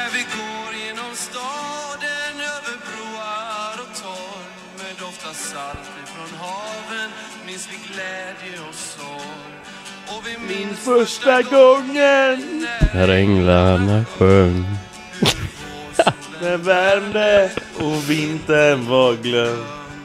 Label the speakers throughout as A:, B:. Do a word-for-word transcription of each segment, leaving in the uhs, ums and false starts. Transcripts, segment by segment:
A: När vi går genom staden över broar och torg med doft av salt ifrån haven minns vi glädje och sorg. Och vi minns första gången
B: när änglarna sjöng.
C: Den värmde och vintern var glömd.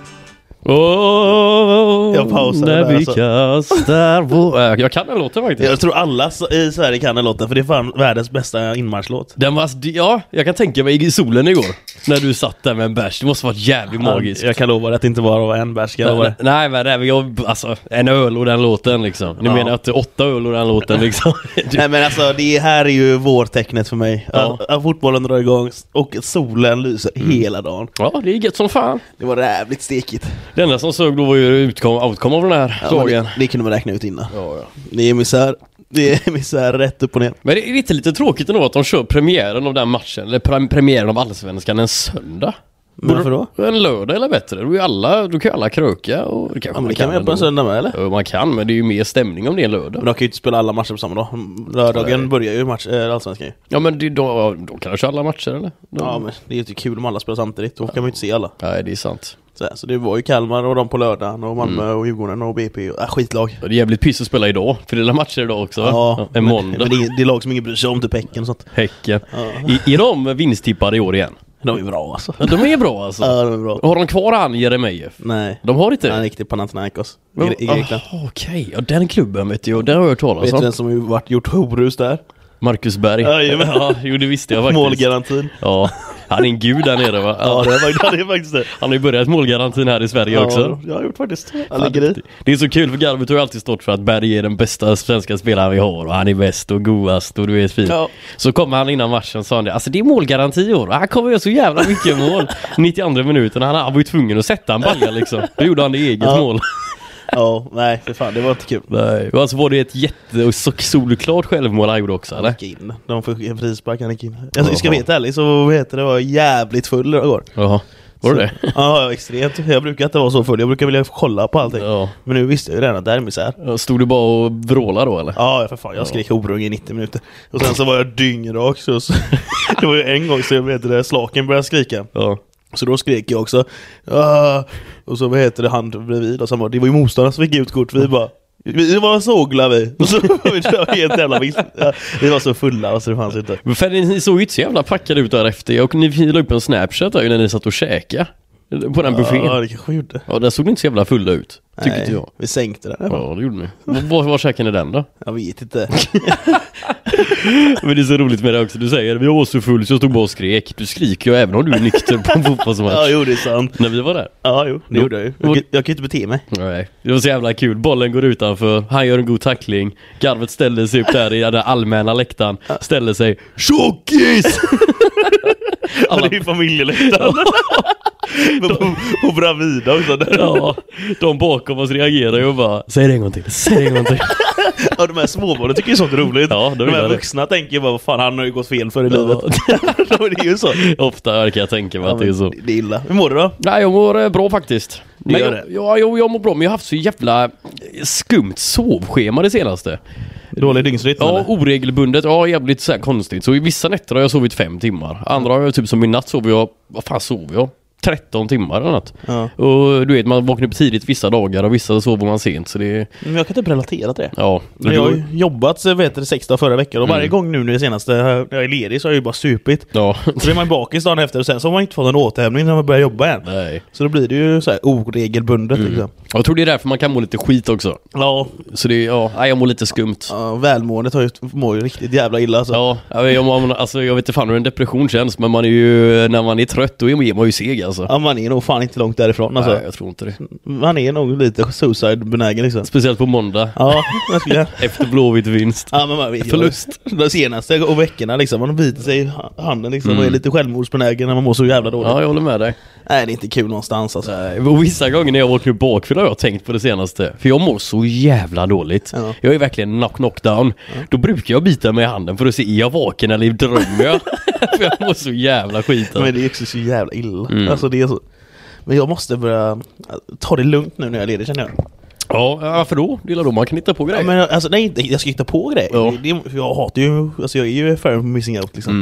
B: Åh,
C: Jag pausar
B: när
C: där,
B: vi
C: alltså.
B: kastar vår... Äh, Jag kan den låten faktiskt.
C: Jag tror alla i Sverige kan den låten, för det är fan världens bästa inmarschlåt.
B: Den var, ja, jag kan tänka mig i solen igår när du satt där med en bärs. Det måste varit jävligt magiskt.
C: Jag kan lova att det inte bara var en bärs.
B: Nej, nej, men det är, jag, alltså, en öl och den låten liksom. Ni
C: Ja.
B: menar att åtta öl och den låten liksom. Du,
C: Nej men alltså, det här är ju vårtecknet för mig.
B: Ja.
C: Att, att fotbollen drar igång och solen lyser hela dagen.
B: ja, det är gött som fan.
C: Det var jävligt stekigt.
B: Det enda som såg då var ju utkom, outcome av den här
C: Ja, men
B: dagen.
C: det, det kunde man räkna ut innan.
B: Ja, ja.
C: Det är misär. Det är misär rätt upp och ner.
B: Men det är lite, lite tråkigt ändå att de kör premiären av den matchen, eller pre- premiären av Allsvenskan en söndag.
C: Men varför då?
B: En lördag eller bättre. Då, är alla, då kan ju alla kröka. Och det kanske
C: Ja, men
B: man
C: det kan man göra på en
B: ändå.
C: söndag med, eller?
B: Ja, man kan, men det är ju mer stämning om det är en lördag.
C: Men de kan ju inte spela alla matcher på samma dag. Lördagen
B: Nej.
C: börjar ju match, äh, Allsvenskan ju.
B: Ja, men det, då, då kan de köra alla matcher, eller? Då,
C: Ja, men det är ju inte kul om alla spelar samtidigt. Då kan man ju inte se alla.
B: Nej, det är sant.
C: Så, så det var ju Kalmar och de på lördagen och Malmö
B: Mm.
C: och Djurgården och B P. Äh, skitlag.
B: Och det är jävligt piss att spela idag, för det är matcher idag också.
C: Ja,
B: en
C: men,
B: måndag.
C: men det, är, det är lag som ingen bryr sig om, typ Häcken och sånt.
B: Häcken.
C: Ja.
B: I, är de vinsttippade i år igen?
C: De är bra alltså.
B: Ja, de är bra alltså.
C: Ja, de är bra.
B: Har de kvar han Jeremejeff?
C: Nej.
B: De har inte det?
C: Han gick till Panathinaikos i,
B: Men-
C: i Grekland.
B: ah, Okej, ja, den klubben vet jag, den har jag hört talas
C: Vet du
B: om.
C: vem som har varit gjort horus där?
B: Marcus Berg.
C: Jajamän.
B: Ja, jo, det visste jag faktiskt.
C: Målgarantin.
B: Ja, han är en gud där nere va?
C: Ja, det är, faktiskt- det är faktiskt det.
B: Han har ju börjat målgarantin här i Sverige också.
C: Ja, jag har gjort faktiskt. Han ligger i.
B: Det är så kul för Garvet har ju alltid stått för att Berg är den bästa svenska spelaren vi har och han är bäst och godast och du vet fint.
C: Ja.
B: Så kom han innan matchen och sa han det, alltså det är målgaranti i år och han kommer göra så jävla mycket mål. nittioandra minuten, han, han var ju tvungen att sätta en balja liksom. Då gjorde han det eget
C: Ja.
B: mål.
C: Ja, nej, för fan, det var inte kul.
B: Nej, och alltså var det ett jätte och så solklart självmål han gjorde också, eller?
C: Han gick in. De får en frispark, han gick in. Alltså, jag ska
B: Jaha.
C: vara helt ärlig, så vad heter det, var jävligt full igår.
B: Jaha, var det det?
C: Ja, extremt. Jag brukar inte vara så full. Jag brukar vilja kolla på allting.
B: Ja.
C: Men nu visste jag ju redan att det är misär.
B: Ja, stod du bara och vrålade då, eller?
C: Ja, för fan. Jag skrek horung i nittio minuter. Och sen så var jag dyngrak. Så, så, det var ju en gång så jag vet det, slaken började skrika.
B: Ja.
C: Så då skrek jag också. Ah! Och så vad heter det, han bredvid. Och så bara, det var ju motståndare som fick ut kort. Vi bara, vi var sågla vi. Och så var vi helt jävla visst. Ja, vi var så fulla, så det fanns inte.
B: Men för ni såg ju inte så jävla packade ut därefter. Och ni la upp en Snapchat där när ni satt och käkade på den buffén.
C: Ja, det kanske vi gjorde.
B: Ja, där såg ni inte så jävla fulla ut, tyckte
C: Nej,
B: jag.
C: vi sänkte den. Ja.
B: Ja, det gjorde ni. Var, var käkade ni den då?
C: Jag vet inte.
B: Men det är så roligt med det också. Du säger, vi var så full så jag stod bara och skrek. Du skriker ju även om du är nykter på en fotbollsmatch.
C: Ja, jo, det är sant.
B: När vi var där.
C: Ja, jo, det
B: Jo.
C: gjorde jag ju. Jag, jag kan ju inte bete mig.
B: Nej, det var så jävla kul. Bollen går utanför. Han gör en god tackling. Garvet ställer sig upp där i den allmänna läktaren. Ställer sig. Tjockis!
C: Ja, det är ju familjeläktaren. på, på, på Bravida också. Där.
B: Ja, de bakom oss reagerar ju och bara, säg det en gång till, säg det en gång till.
C: Ja, de här småbarnen tycker ju sånt är roligt.
B: Ja, de
C: de
B: gillar
C: här
B: det.
C: vuxna tänker ju bara, vad fan, han har ju gått fel för i
B: Ja.
C: livet. Det är ju så.
B: Ofta kan jag tänka mig
C: Ja,
B: att det är så.
C: det är illa. Hur mår du då?
B: Nej, jag mår eh, bra faktiskt. Men
C: gör
B: jag,
C: det?
B: ja, jag, jag mår bra, men jag har haft så jävla skumt sovschema det senaste.
C: Dålig dygnsrytm?
B: Ja,
C: eller?
B: oregelbundet. Ja, jävligt så här konstigt. Så i vissa nätter har jag sovit fem timmar. Andra har jag typ som i natt sover jag, vad fan sover jag? tretton timmar eller något.
C: Ja.
B: Och du vet, man vaknar upp tidigt vissa dagar och vissa sover man sent. Så det är,
C: Men jag kan inte relatera till det.
B: ja.
C: Men jag har ju jobbat så vet du, sex dagar förra veckan. Och varje
B: Mm.
C: gång nu när det senaste, när jag är ledig, så har jag ju bara supit.
B: Ja.
C: Så är man bakis dagen efter och sen så har man inte fått en återhämtning när man börjar jobba igen.
B: Nej.
C: Så då blir det ju så här oregelbundet liksom.
B: Jag tror det är därför man kan må lite skit också.
C: Ja,
B: Så det är, ja, nej, jag mår lite skumt.
C: ja, välmåendet har ju, mår ju riktigt jävla illa alltså.
B: Ja, jag, jag, alltså, jag vet inte fan hur en depression känns, men man är ju, när man är trött då är man ju seg alltså.
C: Ja, man är nog fan inte långt därifrån alltså.
B: Nej, jag tror inte det.
C: Man är nog lite suicide-benägen liksom.
B: Speciellt på måndag.
C: Ja, verkligen.
B: Efter Blåvitt vinst.
C: Ja, men man vet ju.
B: Förlust.
C: De senaste och veckorna liksom, man biter sig i handen liksom
B: Mm.
C: och är lite självmordsbenägen när man mår så jävla dåligt.
B: Ja, jag håller med dig.
C: Nej, det är inte kul någonstans alltså.
B: Nej, och vissa gånger när jag vaknar upp bakfull har jag tänkt på det senaste. För jag mår så jävla dåligt.
C: Ja.
B: Jag är verkligen knock knockdown. Då brukar jag bita mig i handen för att se, är jag vaken eller drömmer jag? För jag mår så jävla skit.
C: Men det är också så jävla illa.
B: Mm.
C: Alltså det är så. Men jag måste börja ta det lugnt nu när jag är ledig, känner jag.
B: Ja, varför då? Det är då man kan hitta på grejer.
C: Ja, men alltså nej, inte, jag ska hitta på grejer.
B: Ja.
C: Det, det, jag hatar ju, alltså jag är ju för missing out liksom.
B: Mm.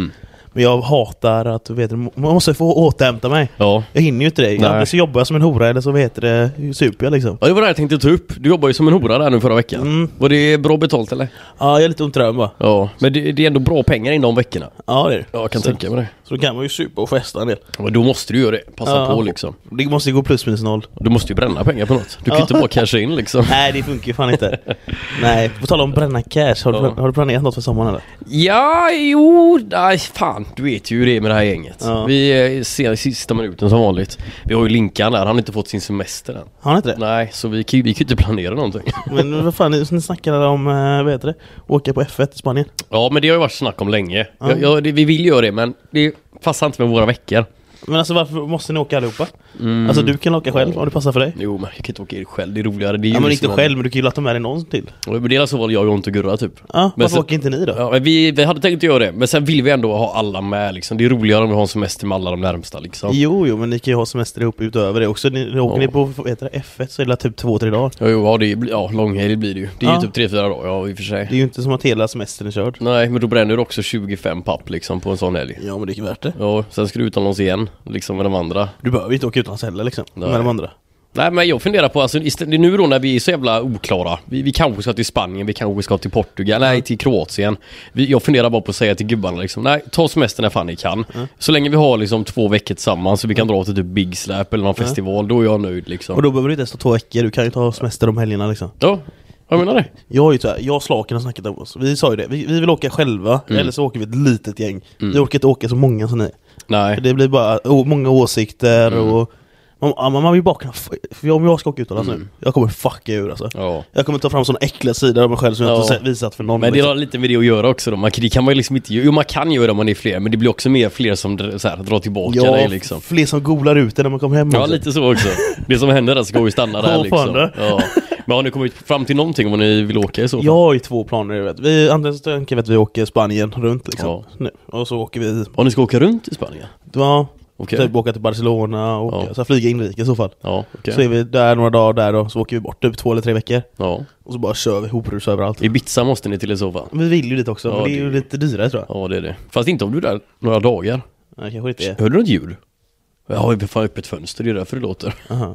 C: Men jag hatar att, vet du, man måste få återhämta mig.
B: Ja.
C: Jag hinner ju inte det. Antingen så jobbar jag som en hora eller så vet det super jag liksom.
B: Ja, det var det jag tänkte ta upp. Du jobbar ju som en hora där nu förra veckan.
C: Mm.
B: Var det bra betalt eller?
C: Ja, jag är lite ont i röven bara.
B: Ja, men det, det är ändå bra pengar in de veckorna.
C: Ja, det är det.
B: Ja, jag kan
C: så,
B: tänka mig det.
C: Så då kan man ju supa och festa en del.
B: Ja, men då måste du göra det. Passa
C: Ja.
B: på liksom.
C: Det måste ju gå plus minus noll.
B: Du måste ju bränna pengar på något. Du kan ju
C: Ja.
B: inte bara casha in liksom.
C: Nej, det funkar ju fan inte. Nej, på tal om bränna cash. Har du,
B: Ja.
C: har du planerat något för sommaren eller?
B: Ja, jo, nej, fan. Du vet ju det med det här gänget.
C: Ja.
B: Vi eh, ser sista minuten som vanligt. Vi har ju Linkan där. Han har inte fått sin semester än.
C: Har ni inte det?
B: Nej, så vi kan ju vi kan ju inte planera någonting.
C: Men vad fan, ni, ni snackade om, äh, vad heter det? Åka på F ett i Spanien.
B: Ja, men det har ju varit snack om länge.
C: Ja.
B: Ja, ja, det, vi vill göra det, men det passar inte med våra veckor.
C: Men alltså varför måste ni åka allihopa?
B: Mm.
C: Alltså du kan åka själv om det passar för dig.
B: Jo, men jag kan inte åka själv. Det är roligare. Det är ju
C: Ja, men
B: liksom
C: inte själv, men du kan ju låta med dig någon till.
B: Ja, men det är så var jag och inte Gurra typ.
C: Ja,
B: Men
C: varför
B: sen-
C: åker inte ni då?
B: Ja, men vi, vi hade tänkt göra det, men sen vill vi ändå ha alla med liksom. Det är roligare om vi har en semester med alla de närmsta liksom.
C: Jo, jo, men ni kan ju ha semester ihop utöver det också. Ni, ni åker
B: Ja.
C: ni på vad heter det, F ett så är det typ två, tre dagar.
B: Ja, jo, ja, det blir, ja, långhelg blir det ju. Det är
C: Ja.
B: ju typ tre, fyra dagar, ja, i och för sig.
C: Det är ju inte som att hela semestern är körd.
B: Nej, men då bränner du också tjugofem papp liksom på en sån helg.
C: Ja, men det är ju värt det.
B: Ja, sen ska du utomlands igen, liksom med de andra.
C: Du behöver inte åka utomlands heller liksom,
B: Nej.
C: med de andra.
B: Nej, men jag funderar på, alltså istället, nu då när vi är så jävla oklara. Vi, vi kanske ska till Spanien, vi kanske ska till Portugal, nej till Kroatien. Vi, jag funderar bara på att säga till gubbarna liksom, nej, ta semester när fan ni kan.
C: Mm.
B: Så länge vi har liksom två veckor tillsammans så vi kan dra till typ Big Slap eller någon
C: Mm.
B: festival, då är jag nöjd liksom.
C: Och då behöver du inte ens ta två veckor, du kan ju ta semester de helgerna liksom.
B: Ja, jag menar det.
C: Jag har ju så här, jag och Slaken har snackat om oss. Vi sa ju det, vi, vi vill åka själva,
B: Mm.
C: eller så åker vi ett litet gäng.
B: Mm.
C: Vi orkar inte åka så många som ni.
B: Nej.
C: För det blir bara å, många åsikter
B: Mm.
C: och man, ja, man vill ju bara kunna, f- för om jag ska åka utomlands
B: Mm.
C: nu, jag kommer fucka ur alltså.
B: Ja.
C: Jag kommer ta fram såna äckliga sidor av mig själv som jag
B: Ja.
C: inte har visat för någon.
B: Men det
C: liksom.
B: har lite med det att göra också då. Man, det kan man ju liksom inte göra. Jo, man kan göra om man är fler, men det blir också mer fler som dr- så här, drar tillbaka
C: Ja,
B: dig liksom.
C: fler som golar ut det när man kommer hem
B: Ja,
C: också.
B: lite så också. Det som händer där ska ju stanna där
C: Ja,
B: liksom.
C: fan det.
B: Ja. Men har ni kommit fram till någonting om vad ni vill åka i så fall?
C: Jag har ju två planer, jag vet. Vi, antingen så tänker vi att vi åker Spanien runt liksom.
B: Ja.
C: Nu. Och så åker vi,
B: Har ni ska åka runt i Spanien?
C: ja,
B: Okej.
C: typ åka till Barcelona och
B: Ja.
C: åka, så här, flyga inrikes i så fall.
B: Ja, okej.
C: Så är vi där några dagar där och så åker vi bort typ två eller tre veckor.
B: Ja.
C: Och så bara kör vi hoprus överallt.
B: Ibiza måste ni till i så fall.
C: Vi vill ju dit också,
B: Ja,
C: men det är
B: det-
C: ju lite dyrare tror jag.
B: Ja, det är det. Fast inte om du är där några dagar.
C: Nej, kanske inte är.
B: Hörde du något ljud? Jag har ju fan öppet fönster, det är därför det låter.
C: Aha.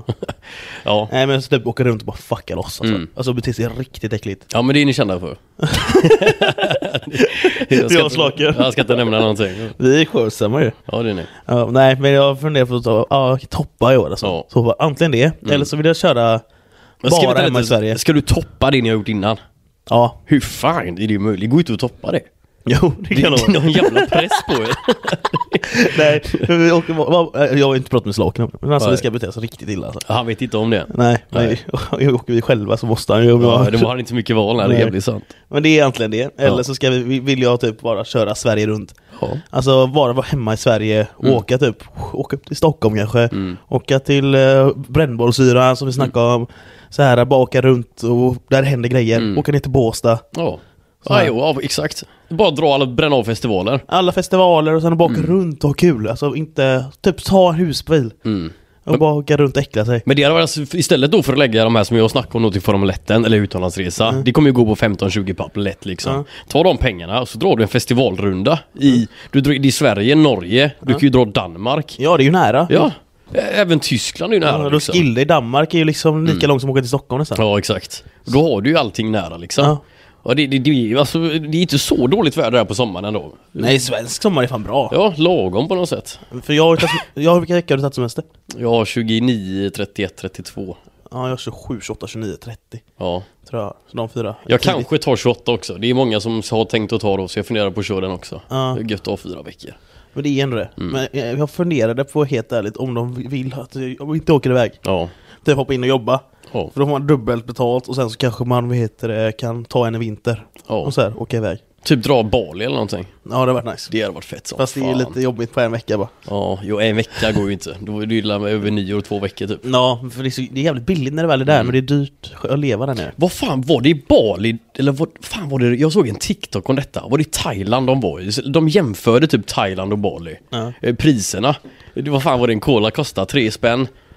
B: Ja.
C: Nej, men så typ åka runt och bara fucka loss alltså.
B: Mm.
C: Alltså bete sig riktigt äckligt.
B: Ja, men det är ni kända för.
C: Jag
B: ska
C: och Slaken.
B: inte, jag ska inte nämna någonting.
C: Vi är skötsamma ju.
B: Ja, det är ni.
C: Ja, nej, men jag funderar på att ta, ja, toppa i år alltså.
B: Ja.
C: Så bara, antingen det, eller så vill jag köra
B: Men ska vi
C: bara
B: inte
C: hemma i
B: lite-
C: Sverige.
B: Ska du toppa det ni har gjort innan?
C: Ja,
B: Hur fan är det möjligt? Gå ut och toppa det.
C: jo, det
B: Det
C: kan
B: är
C: jag
B: någon jävla press på er.
C: Nej, för vi åker, va- va- jag har inte pratat med Slaken om det, men alltså
B: Nej.
C: vi ska bete oss riktigt illa alltså.
B: Han vet inte om det.
C: Nej,
B: Nej.
C: nej. Åker vi själva så måste han ju.
B: Ja, det var han inte så mycket val när det
C: Nej.
B: är jävligt sant.
C: Men det är egentligen det. Eller
B: Ja.
C: så ska vi, vill jag typ bara köra Sverige runt.
B: Ja.
C: Alltså bara vara hemma i Sverige och
B: Mm.
C: åka typ, åka upp till Stockholm kanske.
B: Mm.
C: Åka till uh, brännbollsyra som vi snackade om. Så här, bara åka runt och där händer grejer.
B: Mm.
C: Åka ner till Båstad.
B: Ja.
C: Så
B: Ja,
C: här.
B: jo, ja, exakt. Bara dra alla bränna av festivaler.
C: Alla festivaler och sen bara åka
B: Mm.
C: runt och ha kul. Alltså inte, typ ta en husbil.
B: Mm.
C: Och bara åka runt och äckla sig.
B: Men det hade varit alltså, istället då för att lägga de här som jag snackar om då till Formel ett eller utlandsresa.
C: Mm.
B: Det kommer ju gå på femton tjugo papp lätt liksom.
C: Mm.
B: Ta de pengarna och så drar du en festivalrunda i, du drar, det är Sverige, Norge, du kan ju dra Danmark.
C: Ja, det är ju nära.
B: Ja, ä- även Tyskland är ju nära
C: Ja, då
B: liksom.
C: Skilde i Danmark är ju liksom lika
B: Mm.
C: långt som att åka till Stockholm nästan.
B: Ja, exakt. Då har du ju allting nära liksom.
C: Ja.
B: Ja, det, det, det, är ju- alltså, det är inte så dåligt väder här på sommaren ändå.
C: Nej, svensk sommar är fan bra.
B: Ja, lagom på något sätt.
C: För jag har ju tagit, jag har vilka veckor har du tagit semester?
B: Jag har tjugonio, trettioett, trettiotvå.
C: Ja, jag har tjugosju, tjugoåtta, tjugonio, trettio.
B: Ja.
C: Tror jag. Så de fyra.
B: Jag
C: Tidigt.
B: kanske tar tjugoåtta också. Det är många som har tänkt att ta då, så jag funderar på att köra den också.
C: Ja.
B: Det är gött att ha fyra veckor.
C: Men det är ändå det.
B: Mm.
C: Men jag jag funderade på helt ärligt om de vill att jag inte åker iväg.
B: Ja.
C: Typ hoppa in och jobba.
B: Ja.
C: För då får man dubbelt betalt och sen så kanske man vad heter det, kan ta en i vinter.
B: Ja.
C: Och så här, åka iväg.
B: Typ dra Bali eller någonting.
C: Ja, det har varit nice.
B: Det hade varit fett som
C: Fast det är ju
B: fan.
C: lite jobbigt på en vecka bara.
B: Ja, jo, en vecka går ju inte. Då är det ju med över nio och två veckor typ.
C: Ja, för det är, så, det är jävligt billigt när det väl är där,
B: Mm.
C: men det är dyrt att leva där nere.
B: Vad fan var det i Bali? Eller vad fan var det? Jag såg en TikTok om detta. Var det i Thailand de var i? De jämförde typ Thailand och Bali.
C: Ja.
B: Eh, Priserna. Det var fan vad det en cola kostar. Tre spänn.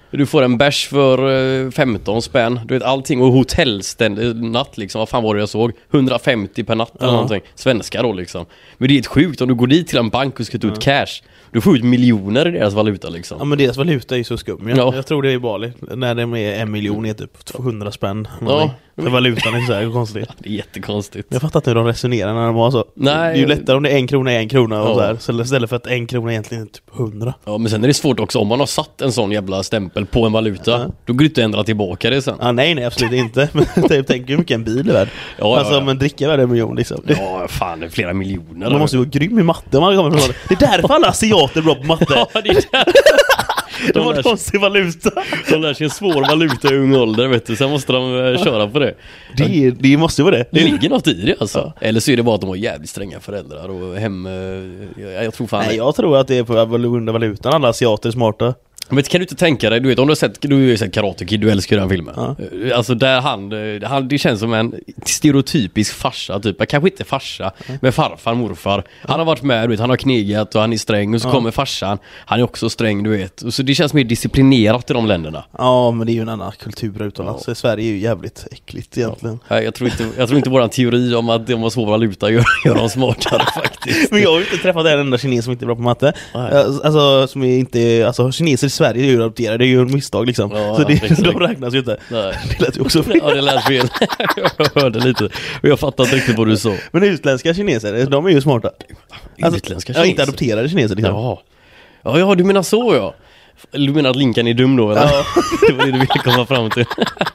B: Du får en bärs för eh, femton spänn. Du vet allting. Och hotellständ natt liksom. Vad fan var det jag såg? hundrafemtio per natt eller
C: Ja.
B: någonting. Svenska då liksom. Men det är ett sjukt. Om du går dit till en bank och ska ta ut cash. Du får ut miljoner i deras valuta liksom.
C: Ja, men deras valuta är ju så skum. Jag,
B: Ja.
C: jag tror det är Bali. När det är en miljon är typ tvåhundra spänn.
B: Ja.
C: För valutan är så här konstigt.
B: Det är jättekonstigt.
C: Jag fattar inte hur de resonerar när de var så.
B: Nej.
C: Det är ju lättare om det är en krona är en krona och
B: Ja.
C: så här. Så istället för att en krona egentligen är typ hundra.
B: Ja, men sen är det svårt också. Om man har satt en sån jävla stämpel på en valuta.
C: Ja.
B: Då går det inte att ändra tillbaka det sen.
C: Ja, nej, nej, absolut inte. Men typ, tänk hur mycket en bil är värd.
B: Ja, ja,
C: alltså
B: ja.
C: om en dricka är värd en miljon liksom.
B: Ja, fan. Det är flera miljoner.
C: Man måste ju vara grym i matte om man kommer från det. Det är därför alla asiater är bra på matte.
B: Ja, det är där.
C: De
B: De
C: har
B: lär
C: en
B: sig-
C: konstig valuta.
B: De lär sig en svår valuta i ung ålder, vet du. Sen måste de eh, köra på det.
C: Det, är- det måste ju vara det.
B: Det ligger något i det alltså. Eller så är det bara att de har jävligt stränga föräldrar och hem... eh, Jag, jag tror fan...
C: Nej, jag tror att det är på grund av valutan. Alla asiater är smarta.
B: Men kan du inte tänka dig, du vet om du har sett, du har ju sett Karate Kid, du älskar ju den filmen.
C: Ja.
B: Eh, Alltså där han, eh, han, det känns som en stereotypisk farsa typ, kanske inte farsa, men farfar, morfar. Han har varit med, du vet, han har knegat och han är sträng och så
C: Ja.
B: kommer farsan, han är också sträng, du vet. Och så det känns mer disciplinerat i de länderna.
C: Ja, men det är ju en annan kultur utomlands. Så Sverige är ju jävligt äckligt egentligen.
B: Nej, Jag tror inte, jag tror inte våran teori om att de har svår valuta gör, gör dem smartare faktiskt.
C: Men jag har ju inte träffat en enda kines som inte är bra på matte.
B: Nej.
C: Alltså, som är inte, alltså kineser i Sverige är ju adopterade, det är ju en misstag liksom.
B: Ja,
C: så det,
B: exakt.
C: de räknas ju inte.
B: Nej.
C: Det lät ju också fel.
B: Ja, det lät fel. Jag hörde lite. Och jag fattade inte riktigt vad du sa.
C: Men utländska kineser, de är ju smarta.
B: Utländska
C: Ja, inte
B: kineser.
C: adopterade kineser liksom.
B: Ja. Ja, ja, du menar så ja. Du menar att Linkan är dum då eller?
C: Ja.
B: Det var det du ville komma fram till.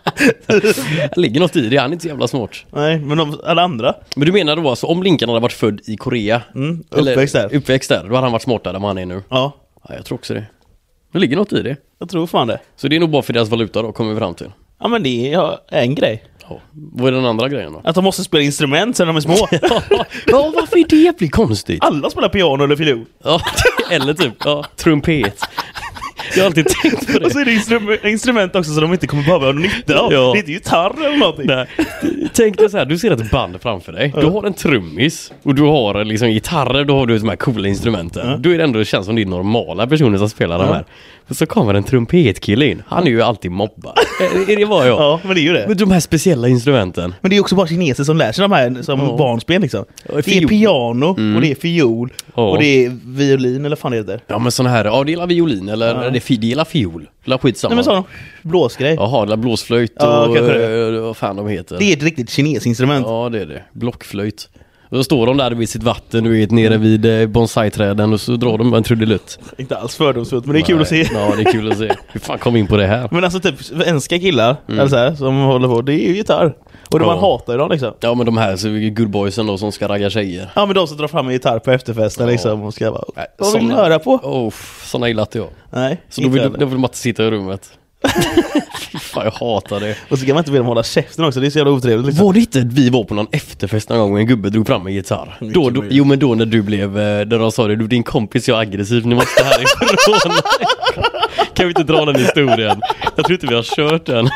B: Det ligger något i det, han är inte så jävla smart.
C: Nej, men de, alla andra.
B: Men du menar då alltså om Linkan hade varit född i Korea
C: Mm,
B: eller
C: uppväxt där.
B: uppväxt där, då hade han varit smartare än vad han är nu.
C: Ja,
B: Ja, jag tror också det. Det ligger något i det.
C: jag tror fan det.
B: Så det är nog bara för deras valuta då, kommer vi fram till.
C: Ja, men det är ja, en grej.
B: Ja. Vad är den andra grejen då?
C: Att de måste spela instrument sen de är små.
B: Ja, varför är det blir konstigt?
C: Alla spelar piano eller fiol.
B: Ja, eller typ, ja, trumpet. Jag har alltid tänkt på det.
C: Och så är det instrum- instrument också så de inte kommer behöva ha nytta av.
B: Ja.
C: Det är inte gitarr eller någonting.
B: Nej. Tänk dig så här, du ser ett band framför dig. Du har en trummis och du har liksom gitarrer, då har du de här coola instrumenten.
C: Ja.
B: Då är det ändå, det känns som det är normala personer som spelar de
C: Ja.
B: här. Och så kommer en trumpetkille in. Han är ju alltid mobbad. Är är det vad jag?
C: Ja, men det är ju det.
B: Men de här speciella instrumenten.
C: Men det är också bara kineser som lär sig de här som
B: Ja.
C: barnspel liksom.
B: Ja,
C: Det är
B: fiol.
C: piano och det är fiol
B: Ja.
C: och det är violin eller fan det heter.
B: Ja men sån här, ja det gillar violin eller
C: Ja.
B: det är fi- det gillar fiol. Eller skitsamma.
C: Nej men sån blåsgrej.
B: Jaha, det är blåsflöjt
C: Ja,
B: och
C: kanske det.
B: eh, vad fan de heter.
C: Det är ett riktigt kinesinstrument.
B: Ja det är det, blockflöjt. Och så står de där vid sitt vatten, du vet, nere vid eh, bonsai-träden och så drar de bara en trudelutt.
C: Inte alls fördomsfullt, men det är kul
B: Nej.
C: att se.
B: Ja, det är kul att se. Hur fan kom vi in på det här?
C: Men alltså typ svenska killar eller så här, som håller på, det är ju gitarr. Och det
B: Ja.
C: man hatar ju dem liksom.
B: Ja, men de här så är good boysen då som ska ragga tjejer.
C: Ja men de som drar fram en gitarr på efterfesten
B: Ja.
C: liksom och ska bara,
B: Nej,
C: vad vill du
B: såna-
C: höra på?
B: Oh, såna gillar inte jag.
C: Nej,
B: Så då
C: inte
B: vill,
C: heller.
B: då vill man inte sitta i rummet. Fy fan, jag hatar det.
C: Och så kan man inte be dem hålla käften också, det är så jävla otrevligt liksom.
B: Var det inte att vi var på någon efterfest någon gång och en gubbe drog fram en gitarr?
C: Mycket
B: Då, då,
C: möjligt.
B: jo men då när du blev, eh, där de sa det, du din kompis är aggressiv, ni måste härifrån. Kan vi inte dra den historien? Jag tror inte vi har kört den.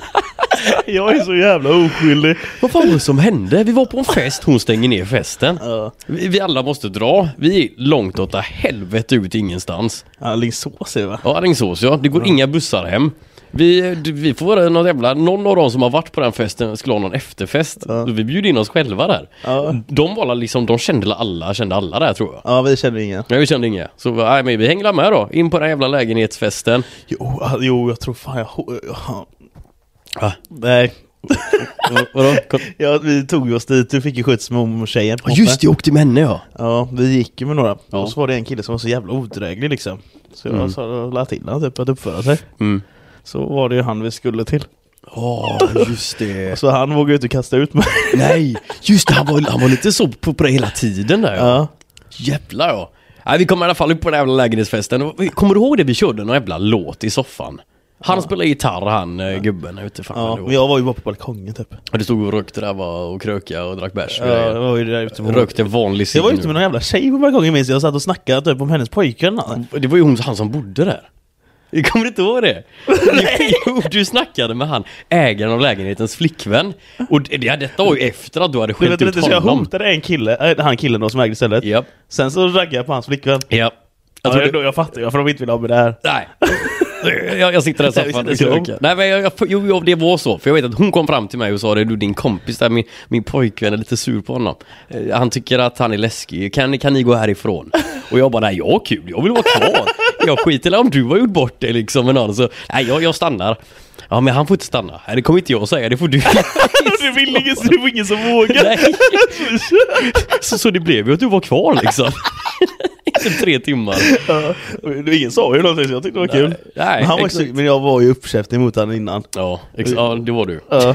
C: Jag är så jävla oskyldig.
B: Vad fan var det som hände? Vi var på en fest, hon stänger ner festen.
C: Ja,
B: Vi, vi alla måste dra. Vi är långt åt helvete ut ingenstans.
C: ja Alingsås är det va?
B: Ja, Alingsås ja. Det går inga bussar hem. Vi, vi får vara någon jävla, någon av dem som har varit på den festen skulle ha någon efterfest.
C: Ja.
B: Så vi bjuder in oss själva där.
C: Ja,
B: De var liksom, de kände alla, kände alla där tror jag.
C: ja vi känner ingen.
B: Nej, vi kände inga. Så nej, men vi hängde med då. In på den jävla lägenhetsfesten.
C: Jo, ah, jo jag tror fan jag... Ja.
B: Va?
C: Nej,
B: Vadå? Kom-
C: ja, vi tog oss dit, du fick ju skjuts med tjejen på
B: Ja, just det, jag åkte med henne ja.
C: Ja, vi gick ju med några.
B: Ja.
C: Och så var det en kille som var så jävla odräglig liksom. Så jag
B: Mm.
C: sa, la till han typ att uppföra sig.
B: Mm.
C: Så var det ju han vi skulle till.
B: Åh, just det.
C: Så han vågade inte kasta ut mig.
B: Nej, just det, han var, han var lite så på, på det hela tiden där ja.
C: Ja.
B: Jävlar ja. Nej, vi kom i alla fall upp på den jävla lägenhetsfesten. Och kommer du ihåg det? Vi körde någon jävla låt i soffan. Han
C: Ja.
B: spelade gitarr, han ja. gubben ute fan.
C: Ja,
B: Ja,
C: men jag var ju bara på balkongen typ.
B: och det stod och rökte där var, och kröka och drack bärs.
C: Ja, jag var ju där ute på...
B: Rökte vanlig
C: Jag
B: cigg
C: var ute
B: nu.
C: med någon jävla tjej på balkongen minns jag. Jag satt och snackade typ om hennes pojkar.
B: Det var ju hon, han som bodde där. Jag kommer inte ihåg det. Jo, du snackade med han, ägaren av lägenhetens flickvän. Och det, ja, detta var ju efter att du hade
C: Du vet
B: skällt ut
C: inte, så jag
B: honom.
C: hotade en kille, äh, han killen då som ägde stället.
B: Japp.
C: Sen så raggade jag på hans flickvän.
B: Japp. Jag
C: Jag,
B: tror
C: ja,
B: det...
C: då, jag fattar ju varför de inte vill ha med det här.
B: Nej. Jag, jag sitter där i soffan och krökar. Nej men jag, jag, jo, jo, det var så. För jag vet att hon kom fram till mig och sa det, du din kompis där, min, min pojkvän är lite sur på honom. Han tycker att han är läskig. Kan, kan ni gå härifrån? Och jag bara, nej jag har kul, jag vill vara kvar. Jag skiter om du har gjort bort det liksom med någon. Så, nej jag, jag stannar. Ja men han får inte stanna. Nej, det kommer inte jag säga, det får du.
C: Du vill ingen, det var ingen som vågar. Nej.
B: så, så det blev ju att du var kvar liksom. Inte tre timmar.
C: Ja, ingen sa ju någonting så jag tyckte det var kul.
B: Nej,
C: men, han var så, men jag var ju uppkäftig mot honom innan.
B: Ja, ex- ja, det var du.
C: Ja.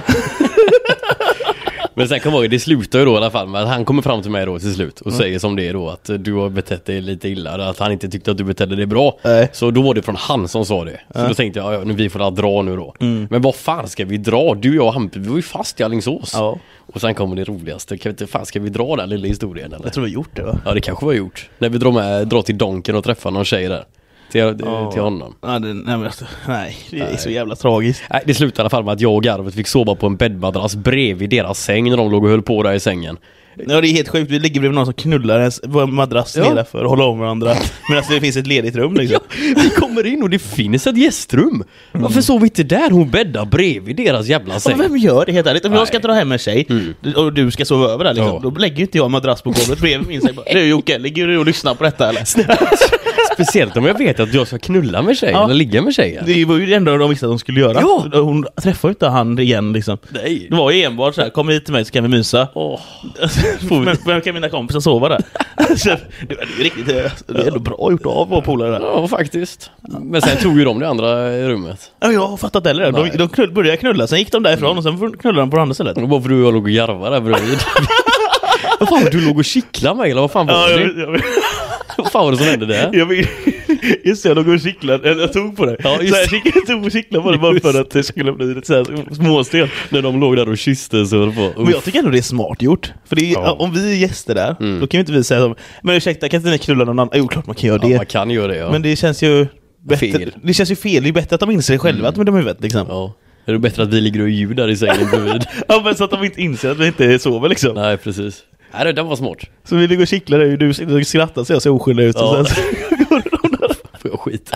B: Men sen kan vara det slutar ju då i alla fall med att han kommer fram till mig då till slut och mm. säger som det är då att du har betett dig lite illa, att han inte tyckte att du betedde dig bra. Nej. Så då var det från han som sa det. Så äh. då tänkte jag, ja, nu vi får dra nu då. Mm. Men vad fan ska vi dra? Du, jag och han, vi var ju fast i Alingsås. Ja. Och sen kommer det roligaste. Kan vi inte, fan ska vi dra den lilla historien eller?
C: Jag tror vi har gjort det va?
B: Ja, det kanske vi har gjort. När vi drar med, drar till Donken och träffar någon tjej där. Till, oh. till honom.
C: Ja, det, nej, men, nej, det är nej. så jävla tragiskt.
B: Nej, det slutade i alla fall med att jag och Garvet fick sova på en bäddmadrass bredvid deras säng när de låg och höll på där i sängen.
C: Ja, det är helt sjukt. Vi ligger bredvid någon som knullar på en madrass ja. nere för att hålla om varandra. Men alltså det finns ett ledigt rum liksom.
B: Ja, vi kommer in och det finns ett gästrum. Mm. Varför sov vi inte där? Hon bäddar bredvid deras jävla säng.
C: Ja, vem gör det helt ärligt? Om Nej. jag ska dra hem en tjej mm. och du ska sova över där liksom, ja. då lägger inte jag en madrass på golvet bredvid min säng. Du Jocke, ligger du och lyssnar på detta eller?
B: Speciellt om jag vet att jag ska knulla med tjejen ja. eller ligga med tjejen.
C: Det var ju det enda de visste att de skulle göra.
B: Ja.
C: Hon träffade inte han igen liksom.
B: Nej.
C: Det var ju enbart så här, kom hit till mig så kan vi mysa.
B: Oh.
C: men, men kan mina kompisar sova där? det är ju riktigt, det är ändå bra gjort av våra polare där.
B: Ja, faktiskt. Men sen tog ju de det andra rummet.
C: Ja, jag har fattat det. De, de knull, började knulla, sen gick de därifrån mm. och sen knullade de på andra stället.
B: Och bara för du och jag låg och garvar där bredvid. Vad fan, du låg och kittla mig eller vad fan var
C: ja,
B: det?
C: Jag, jag, jag,
B: vad fan var det som hände där?
C: Jag vet, just det, jag låg och kittla, jag tog på det. Ja, just så jag, jag tog och kittla på det bara för att det skulle bli lite så här småstel.
B: När de låg där och kysste så på.
C: Men jag tycker ändå det är smart gjort. För det är, ja. om vi är gäster där, mm. då kan ju inte vi säga som, men ursäkta, kan inte ni knulla någon annan? Jo, klart man kan göra det.
B: Ja, man kan göra det, ja.
C: Men det känns ju bättre. Fel. Det känns ju fel, det är bättre att de inser själva mm. att de är huvudet liksom.
B: Ja. Är det bättre att vi ligger och ljud där i sängen bredvid?
C: Ja, men så att de inte inser att vi inte sover liksom.
B: Nej, precis. Nej, det, det var smart.
C: Så vi ligger och kittlar där och du sitter och skrattar så jag ser oskyldig ut. Ja. Och sen går de där.
B: Får jag skita.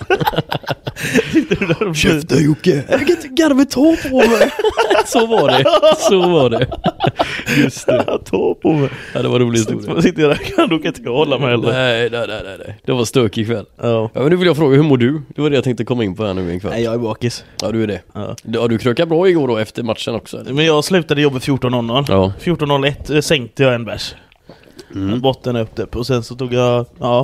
C: Sitter du där och
B: käfta Jocke. Jag kan inte garva ta på mig. Så var det. Så var det. Just det.
C: Ta på mig.
B: Ja, det var roligt historia.
C: Man sitter där kan du inte hålla mig heller.
B: Nej, nej, nej, nej. Det var stök ikväll.
C: Ja.
B: Ja, men nu vill jag fråga, hur mår du? Det var det jag tänkte komma in på här nu ikväll.
C: Nej, jag är bakis.
B: Ja, du är det.
C: Ja,
B: ja du krökade bra igår då efter matchen också. Eller?
C: Men jag slutade jobbet fjorton noll noll.
B: Ja.
C: fjorton noll ett sänkte jag en bärs. Mm. Botten upp det. Och sen så tog jag,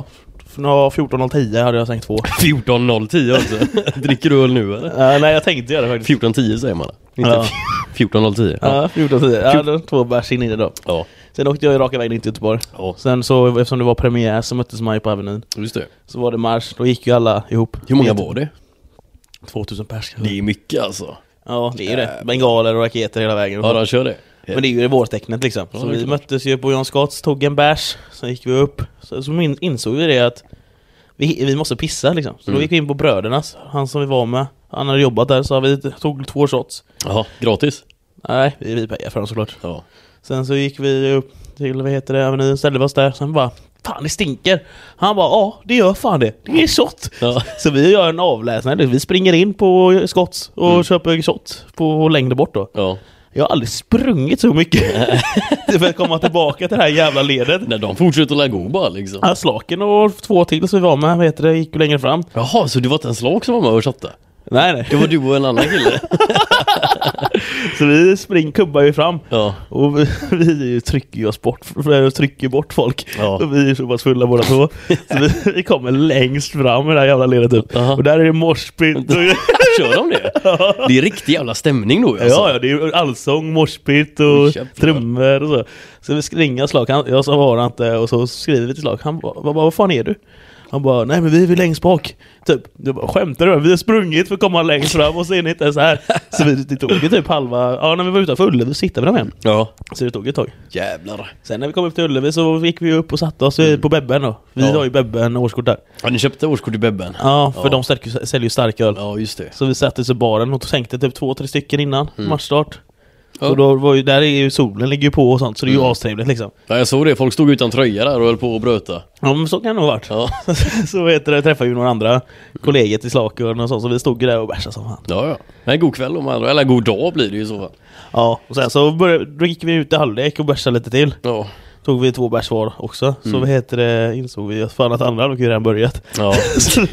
C: ja, fjorton noll tio hade jag sänkt två.
B: fjorton noll tio alltså. Dricker du öl nu eller?
C: Ja, nej, jag tänkte göra det faktiskt.
B: fjorton tio säger man. Inte
C: ja.
B: fjorton noll tio.
C: Ja, ja fjorton tio. Ja, då, två bärs in i det då.
B: Ja.
C: Sen åkte jag raka vägen in till Göteborg.
B: Ja.
C: Sen så, eftersom det var premiär så möttes man ju på Avenyn.
B: Just det.
C: Så var det marsch, då gick ju alla ihop.
B: Hur många var det?
C: tvåtusen pers.
B: Det är mycket alltså.
C: Ja, det är ju det. Bengaler och raketer hela vägen.
B: Ja, de kör det.
C: Men det är ju det vårtecknet liksom. Så ja, vi möttes ju på John Scotts, tog en bärs, sen gick vi upp. Så, så insåg vi det att vi, vi måste pissa liksom. Så mm. då gick vi in på Brödernas, han som vi var med. Han hade jobbat där, så vi tog två shots.
B: Jaha, gratis?
C: Nej, vi, vi pejade för dem såklart.
B: Ja.
C: Sen så gick vi upp till, vad heter det, Avenyn, ställde vi oss där. Sen bara, fan det stinker. Han bara, ja det gör fan det. Det är shot. Ja. Så vi gör en avläsning. Vi springer in på Scotts och mm. köper shot på längre bort då.
B: Ja.
C: Jag har aldrig sprungit så mycket för att komma tillbaka till det här jävla ledet.
B: När de fortsätter att lägga gå bara liksom.
C: Ja, Slaken och två till så vi var med, vad heter det, gick längre fram.
B: Jaha, så det var inte en Slak som var med och chatta?
C: Nej, nej.
B: Det var du och en annan kille.
C: Så vi spring kubbar ju fram.
B: Ja.
C: Och vi, vi trycker ju oss bort, trycker bort folk.
B: Ja.
C: Och vi är så pass fulla båda två. Så vi, vi kommer längst fram i det här jävla ledet upp.
B: Aha.
C: Och där är det morspitt.
B: Kör de det? Ja. Det är riktig jävla stämning då. Alltså.
C: Ja, ja, det är allsång, morspitt och oh, trummor och så. Så vi ringer Slag. Han, jag svarar inte och så skriver vi till Slag. Han bara, vad, vad fan är du? Han bara, nej men vi är väl längst bak. Typ, jag bara, skämtar du? Vi har sprungit för att komma längst fram och sen inte så här. Så vi, det tog ju typ halva, ja när vi var utanför Ullevi sitter vi där med.
B: Ja.
C: Så det tog ett tag.
B: Jävlar.
C: Sen när vi kom upp till Ullevi så gick vi upp och satte oss mm. på Bebben då. Vi ja. har ju Bebben årskort där.
B: Ja, ni köpte årskort i Bebben?
C: Ja, för ja. de säljer ju starköl.
B: Ja, just det.
C: Så vi satte oss i baren och sänkte typ två, tre stycken innan mm. matchstart.
B: Ja.
C: Så då var ju, där är ju solen ligger ju på och sånt, så det är ju
B: Mm.
C: astrevligt liksom.
B: Ja, jag såg det. Folk stod utan tröja där och höll på att bröta.
C: Ja, men så kan det nog ha varit.
B: Ja,
C: Så heter det, träffade ju några andra kollegor till Slakörn och sånt, så vi stod ju där och bärsade som fan.
B: ja. ja. En god kväll om andra. Eller god dag blir det ju så fall.
C: Ja, och sen så började, då gick vi ut i halvlek och bärsade lite till.
B: Ja.
C: Tog vi två bärs var också. Så
B: Mm.
C: vad heter det, insåg vi att fan att andra hade ju redan börjat.
B: Ja.
C: så,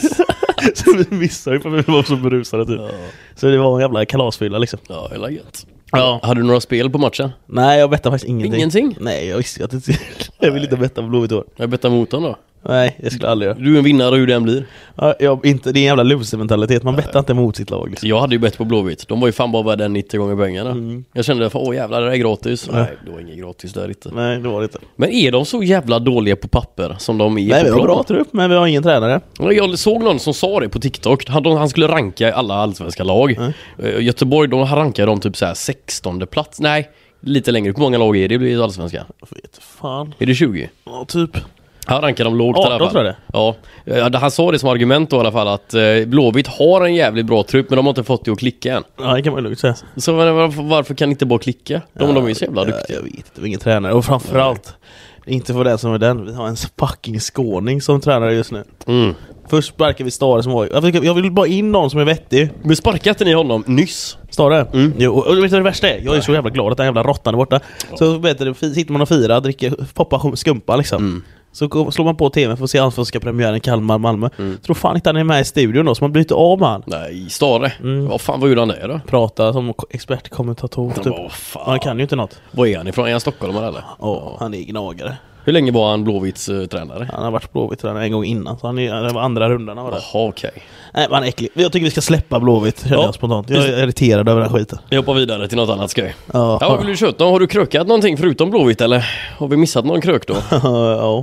C: så vi missade ju för vi var så berusade typ.
B: Ja.
C: Så det var en jävla kalasfylla liksom.
B: Ja, det är gött.
C: Ja.
B: Hade du några spel på matchen?
C: Nej, jag bettade faktiskt ingenting.
B: Ingenting?
C: Nej, jag visste att det jag vill inte betta på Blåvitt år.
B: Jag bettar mot dem då.
C: Nej, det skulle jag aldrig göra.
B: Du är en vinnare hur den blir.
C: Ja, jag, inte, det är en jävla loser-mentalitet. Man bettar inte mot sitt lag liksom.
B: Jag hade ju bett på Blåvitt. De var ju fan bara värda nittio gånger pengarna.
C: Mm.
B: Jag kände, åh jävlar, det är gratis.
C: Ja.
B: Nej, det var inget gratis där inte.
C: Nej, det var det inte.
B: Men är de så jävla dåliga på papper som de är
C: Nej,
B: på
C: vi har
B: plan?
C: bra trupp, men vi har ingen tränare.
B: Jag såg någon som sa det på TikTok. Han, han skulle ranka alla allsvenska lag.
C: Mm.
B: Göteborg, de rankar dem typ så här sextonde plats. Nej, lite längre. Hur många lag är det? Det blir allsvenska.
C: Jag vet fan.
B: Är det tjugo?
C: Ja, typ.
B: Han rankar dem lågt i alla
C: arton
B: fall.
C: tror jag det.
B: Ja, han sa det som argument då i alla fall att eh, Blåvitt har en jävligt bra trupp men de har inte fått det att klicka än.
C: Ja, det kan man lugnt säga.
B: Så varför, varför kan inte bara klicka? De,
C: ja,
B: de är ju så jävla duktiga.
C: Jag vet inte, vi är ingen tränare. Och framförallt, inte för den som är den. Vi har en fucking skåning som tränare just nu.
B: Mm.
C: Först sparkar vi Stare som var... Jag vill, jag vill bara in någon som är vettig.
B: Men sparkade ni honom nyss?
C: Stare?
B: Mm.
C: Jo, och vet du vad det värsta är? Jag är så jävla glad att den jävla råttan är borta. Så vet du, sitter man och firar, dricker, poppar skumpa liksom.
B: Mm.
C: Så går- slår man på tvn för att se allsvenska premiären Kalmar-Malmö.
B: Mm.
C: Så då fan inte han är med i studion då, så man blir inte av med han.
B: Nej, Stare.
C: Mm.
B: Vad fan, vad gjorde han där då?
C: Prata som expertkommentator typ.
B: Åh, fan.
C: Han kan ju inte något.
B: Vad är han ifrån? Är han stockholmare eller?
C: Ja, han är gnagare.
B: Hur länge var han Blåvitts uh, tränare?
C: Han har varit Blåvitt-tränare en gång innan, så han är, det var andra rundan av det.
B: Jaha, okej.
C: Nej, man är äcklig. Jag tycker vi ska släppa Blåvitt, känner
B: Ja.
C: jag spontant. Jag är irriterad över den skiten.
B: Jag hoppar vidare till något annat skoj.
C: Ja,
B: Ja, vad vill du köta? Har du krökat någonting förutom Blåvitt eller? Har vi missat någon krök då?
C: ja.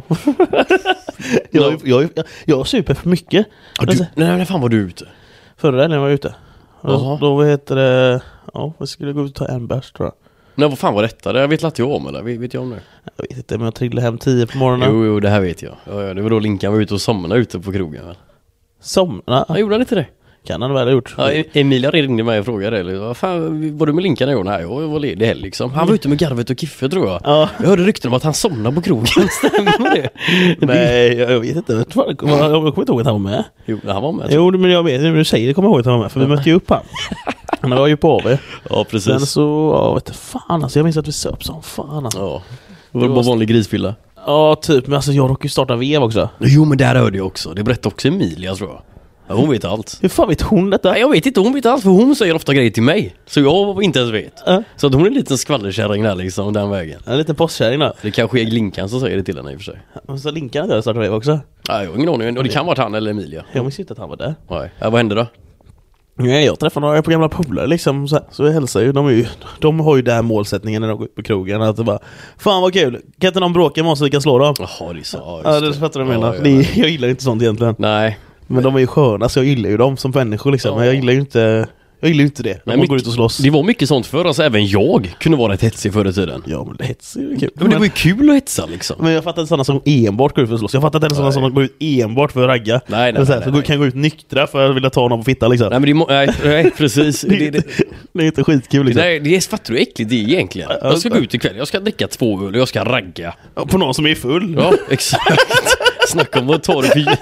C: jag, jag, jag, jag super för mycket.
B: Ja, du, nej, nej, fan var du ute?
C: Förra helgen var jag ute.
B: Jaha.
C: Då, då vad heter det... Ja, vi skulle gå ut och ta en bärs tror jag.
B: Nej, vad fan var detta? Det vet inte jag om eller? Vet jag om det?
C: Jag vet inte, men jag trillade hem tio på morgonen.
B: Jo, jo, det här vet jag. Ja, ja, det var då Linkan var ute och somnade ute på krogen väl?
C: Somna.
B: Han gjorde han inte det?
C: Kan han väl ha gjort.
B: Ja, E- Emilia ringde mig och frågade eller, vad fan, var du med Linkan igår? Nej, jag var ledig helg liksom. Han var ute med Garvet och Kiffe tror jag.
C: Ja.
B: Jag hörde rykten om att han somnade på krogen. Stämmer det?
C: Nej, jag, jag vet inte. Jag tror- Jag kommer inte ihåg att han var med.
B: Jo, han var med.
C: Jo, men jag vet, när du säger det kommer jag ihåg att han var med. För vi mötte ju upp han. Han var ju på A V.
B: Ja, precis.
C: Sen så, ja vet du, fan alltså. Jag minns att vi söp som fan alltså.
B: Ja. Det var bara vanlig grisfylla.
C: Ja, typ. Men alltså jag råkade ju starta vev också.
B: Jo, men där hörde jag också. Det berättade också Emilia tror jag. Ja, hon vet allt.
C: Hur fan vet hon detta?
B: Nej, jag vet inte, hon vet allt för hon säger ofta grejer till mig. Så jag inte ens vet.
C: Ja.
B: Så att hon är en liten skvallerkärring där liksom, den vägen.
C: En liten postkärring då.
B: Det kanske är Linkan som säger det till henne i och för sig.
C: Men så linkade att jag startade vev också.
B: Nej, jag har ingen aning. Och det kan vara han eller Emilia.
C: Jag minns inte att han var där.
B: Nej. Ja, vad hände då?
C: Nej, jag träffade några på gamla polare liksom, så, här, så jag hälsar ju, de, är ju, de har ju den här målsättningen när de går ut på krogen att det bara, fan vad kul, kan inte någon bråka med oss så vi kan slå dem?
B: Jaha, det är så. Ja,
C: Ja,
B: just
C: det
B: det.
C: fattar du vad jag
B: Ja,
C: menar.
B: ja,
C: Det
B: ja.
C: är- Jag gillar inte sånt egentligen.
B: Nej.
C: Men de är ju sköna, så jag gillar ju dem som människor liksom.
B: Ja.
C: Men jag gillar ju inte, jag gillar ju inte det. När
B: Nej,
C: man
B: mycket-
C: går ut och slåss.
B: Det var mycket sånt förr, alltså även jag kunde vara rätt hetsig förr i tiden.
C: Ja, men det hetsar ju kul.
B: Men det var ju kul att hetsa liksom.
C: Men jag fattar inte sådana som enbart går ut för att slåss. Jag fattar inte sådana som går ut enbart för att ragga.
B: Nej, nej,
C: Eller så här,
B: nej,
C: så
B: nej.
C: kan gå ut nyktra för att vilja ta någon på fitta liksom.
B: Nej, men det är må- nej, nej, precis.
C: det, är
B: Det,
C: inte,
B: det,
C: det är inte skitkul liksom.
B: nej, det är fattar du hur äckligt det är egentligen. Jag ska gå ut ikväll, jag ska dricka två öl och jag ska ragga.
C: På någon som är full.
B: Ja, exakt. Snacka om att ta det för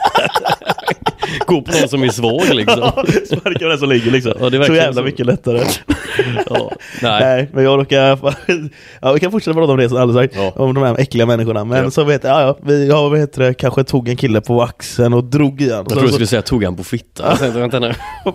B: gå på någon som är svag liksom.
C: Sparka den som ligger liksom.
B: Ja, det är
C: så
B: verkligen
C: jävla
B: så.
C: mycket lättare.
B: Ja, nej.
C: Nej, men jag råkar... Ja, vi kan fortsätta prata om det som alldeles sagt.
B: Ja.
C: Om de här äckliga människorna. Men
B: Ja.
C: så vet jag, ja, ja, vi har, vad heter det, kanske tog en kille på axeln och drog i han.
B: Jag tror du skulle säga tog han på fitta. Jag tänkte, vänta nu.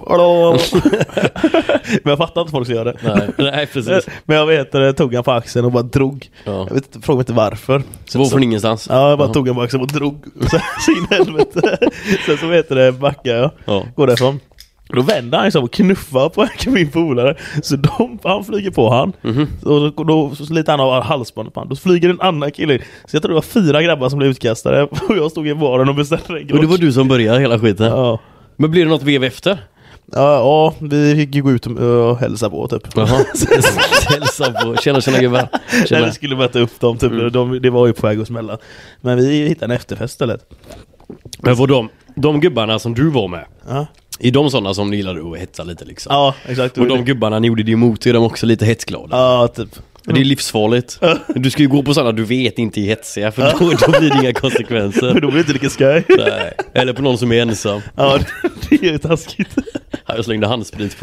C: Men jag fattar inte folk som gör det.
B: Nej, nej, precis.
C: Men jag vet det, tog han på axeln och bara drog.
B: Ja.
C: Jag vet inte, fråga mig inte varför.
B: Så var från ingenstans.
C: Ja, jag bara
B: Ja.
C: tog han på axeln och drog. Och sen, så in i helvete. Sen så vet det, backar jag.
B: Ja.
C: Går därifrån. Då vänder han liksom och knuffar på min polare. Så de, han flyger på han.
B: Mhm.
C: Och då, då så sliter han av halsbandet på han. Då flyger en annan kille in. Så jag tror det var fyra grabbar som blev utkastade. Och jag stod i baren och beställde en
B: Och det
C: grogg.
B: var du som började hela skiten.
C: Ja.
B: Men blir det något vev efter?
C: Ja, ja, vi fick ju gå ut och, och hälsa på typ.
B: Jaha. Hälsa på. Tjena, tjena gubbar.
C: När
B: Tjena.
C: vi skulle möta upp dem typ.
B: Mm.
C: De, det var ju på väg att smälla. Men vi hittade en efterfest istället.
B: Men var de, de gubbarna som du var med,
C: Ja.
B: Är de sådana som gillar att hetsa lite liksom?
C: Ja, exakt.
B: Och de gubbarna ni gjorde det emot, är de också lite hetsglada?
C: Ja, typ.
B: Det är livsfarligt. Du ska ju gå på sådana du vet inte är hetsiga, för då, då blir det inga konsekvenser.
C: Men då blir det inte lika skoj.
B: Nej. Eller på någon som är ensam.
C: Ja, det är ju taskigt.
B: Jag slängde handsprit på.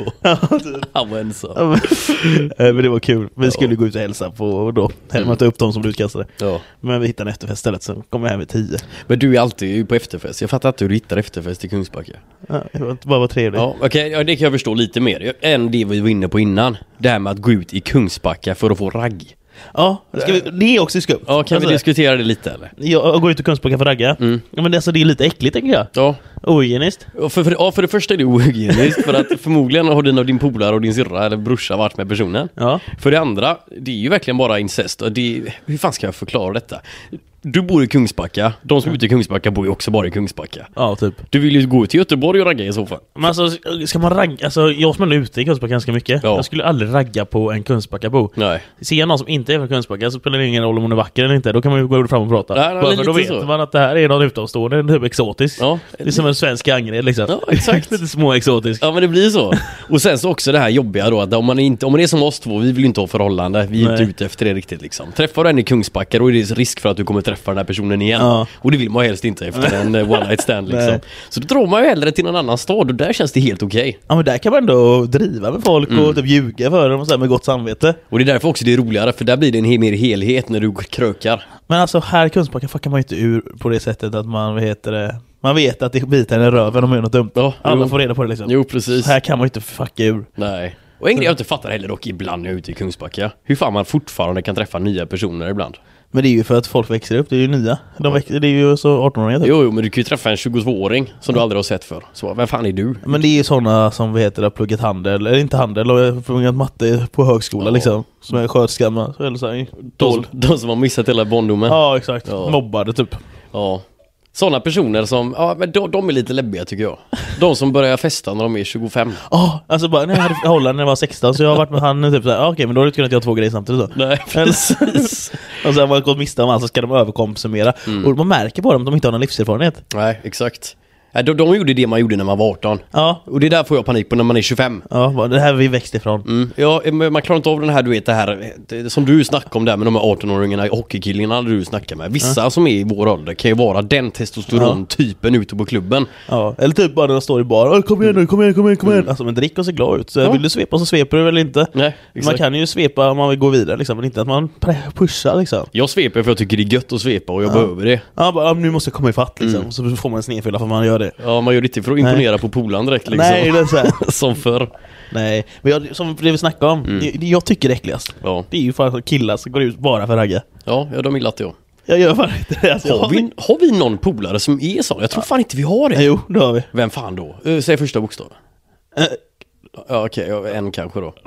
B: Han var ensam.
C: Ja, men, men det var kul. Vi skulle gå ut och hälsa på då. Hellre man ta upp dem som du utkastade.
B: Ja.
C: Men vi hittade en efterfest istället, så kom jag hem vid tio.
B: Men du är alltid på efterfest. Jag fattar att du hittar efterfest i Kungsbacka.
C: Ja, det var bara var trevligt.
B: Ja, okej, okay, ja, det kan jag förstå lite mer än det vi var inne på innan. Det här med att gå ut i Kungsbacka för att få ragg.
C: Ja, ska vi, det är också skumt.
B: Ja, kan alltså, vi diskutera det lite eller?
C: Jag går ut i Kungsbacka för att ragga.
B: Mm.
C: Ja, men det, alltså, det är lite äckligt, tänker jag.
B: Ja.
C: Ohygieniskt.
B: Ja, för, för, ja, för det första är det ohygieniskt. För att förmodligen har dina, din polare och din syrra eller brorsa varit med personen.
C: Ja.
B: För det andra, det är ju verkligen bara incest. Och det, hur fan ska jag förklara detta? Du bor i Kungsbacka. De som är ute i Kungsbacka bor ju också bara i Kungsbacka.
C: Ja, typ.
B: Du vill ju gå till Göteborg och ragga i så fall.
C: Men alltså, ska man ragga? Alltså, jag som är ute i Kungsbacka ganska mycket.
B: Ja.
C: Jag skulle aldrig ragga på en Kungsbackabo.
B: Nej.
C: Ser jag någon som inte är från Kungsbacka så spelar det ingen roll om hon är vacker eller inte. Då kan man ju gå fram och prata.
B: Nej, nej,
C: Bara för då vet
B: så.
C: man att det här är någon utomstående, en typ exotisk.
B: Ja.
C: Det är som en svensk Angered liksom.
B: Ja, exakt.
C: Lite små exotisk.
B: Ja, men det blir så. Och sen så också det här jobbiga då, att om man, inte, om man är som oss två, vi vill ju inte ha förhållande. Vi är
C: Nej.
B: inte ute efter det riktigt liksom. Träffar du en i Kungsbacka, då är det risk för att du kommer träffa den här personen igen.
C: Ja.
B: Och det vill man helst inte efter en one night stand liksom.
C: Nej.
B: Så då drar man ju hellre till någon annan stad och där känns det helt okej. Okay.
C: Ja, men där kan man ändå driva med folk och
B: Mm.
C: typ ljuga för dem och så här med gott samvete.
B: Och det är därför också det är roligare, för där blir det en hel, mer helhet när du krökar.
C: Men alltså här i Kungsbacka fuckar man ju inte ur på det sättet att man vet det. Man vet att det biter en i röven om man gör något dumt.
B: Ja,
C: Alla
B: jo.
C: får reda på det liksom.
B: Jo, precis.
C: Så här kan man ju inte fucka ur.
B: Nej. Och en grej jag inte fattar heller dock ibland när jag är ute i Kungsbacka. Hur fan man fortfarande kan träffa nya personer ibland.
C: Men det är ju för att folk växer upp, det är ju nya. De växer, det är ju så arton-åringar typ.
B: Jo, jo, men du kan ju träffa en tjugotvååring som du aldrig har sett för. Så vem fan är du?
C: Men det är ju sådana som vi heter har pluggat handel, eller inte handel, och pluggat matte på högskola
B: Ja.
C: liksom. Som är skötskamma, eller så här,
B: De, som- de som har missat hela barndomen.
C: Ja, exakt.
B: Ja.
C: Mobbade typ.
B: Ja. Sådana personer som, ja men de, de är lite läbbiga tycker jag. De som börjar festa när de är tjugofem.
C: Ja, alltså bara när jag hade Holland när jag var sexton, så jag har varit med han typ såhär, ah, okej, men då har du kunnat göra två grejer samtidigt då.
B: Nej, precis.
C: Och sen har man gått miste om allt, så ska de överkonsumera.
B: Mm.
C: Och man märker på dem att de inte har någon livserfarenhet.
B: Nej, exakt. Ja, de, de gjorde det man gjorde när man var arton.
C: Ja,
B: Och det där får jag panik på när man är tjugofem.
C: ja, vad- det här vi växte ifrån.
B: Mm. Ja, men man klarar inte av den här, du vet det här det, som du snackar om där med de här arton-åringarna, hockeykillarna du snackar med. Vissa som är i vår ålder kan ju vara den testosteron-typen ute på klubben.
C: Ja, eller typ bara när de står i bar, "Åh, kom igen nu, kom igen, kom igen, kom igen." Alltså men drick och se glad ut. Så
B: Ja.
C: vill du svepa så sveper du väl inte.
B: Nej,
C: Man
B: exakt.
C: kan ju svepa om man vill gå vidare liksom, men inte att man pre- pushar liksom.
B: Jag sveper för jag tycker det är gött att svepa och jag
C: Ja.
B: behöver det.
C: Ja, bara, "Ah, nu måste jag komma ifatt liksom."
B: Mm.
C: Så får man en snedfylla för man gör det.
B: Ja, man gör det inte för att imponera på polaren direkt liksom.
C: Nej, det är så här.
B: Som förr.
C: Nej, men jag, som det vi snackade om,
B: Mm.
C: det, det jag tycker är äckligast.
B: Ja.
C: Det är ju fan killar som går ut bara för att ragga.
B: Ja, ja, de gillar inte jag.
C: Jag gör fan inte det. Alltså, jag
B: Har vi, har vi någon polare som är så? Jag tror fan inte vi har det.
C: Jo, det har vi.
B: Vem fan då? Uh, säg första bokstav.
C: Eh,
B: Ja, okej, ja, en kanske då.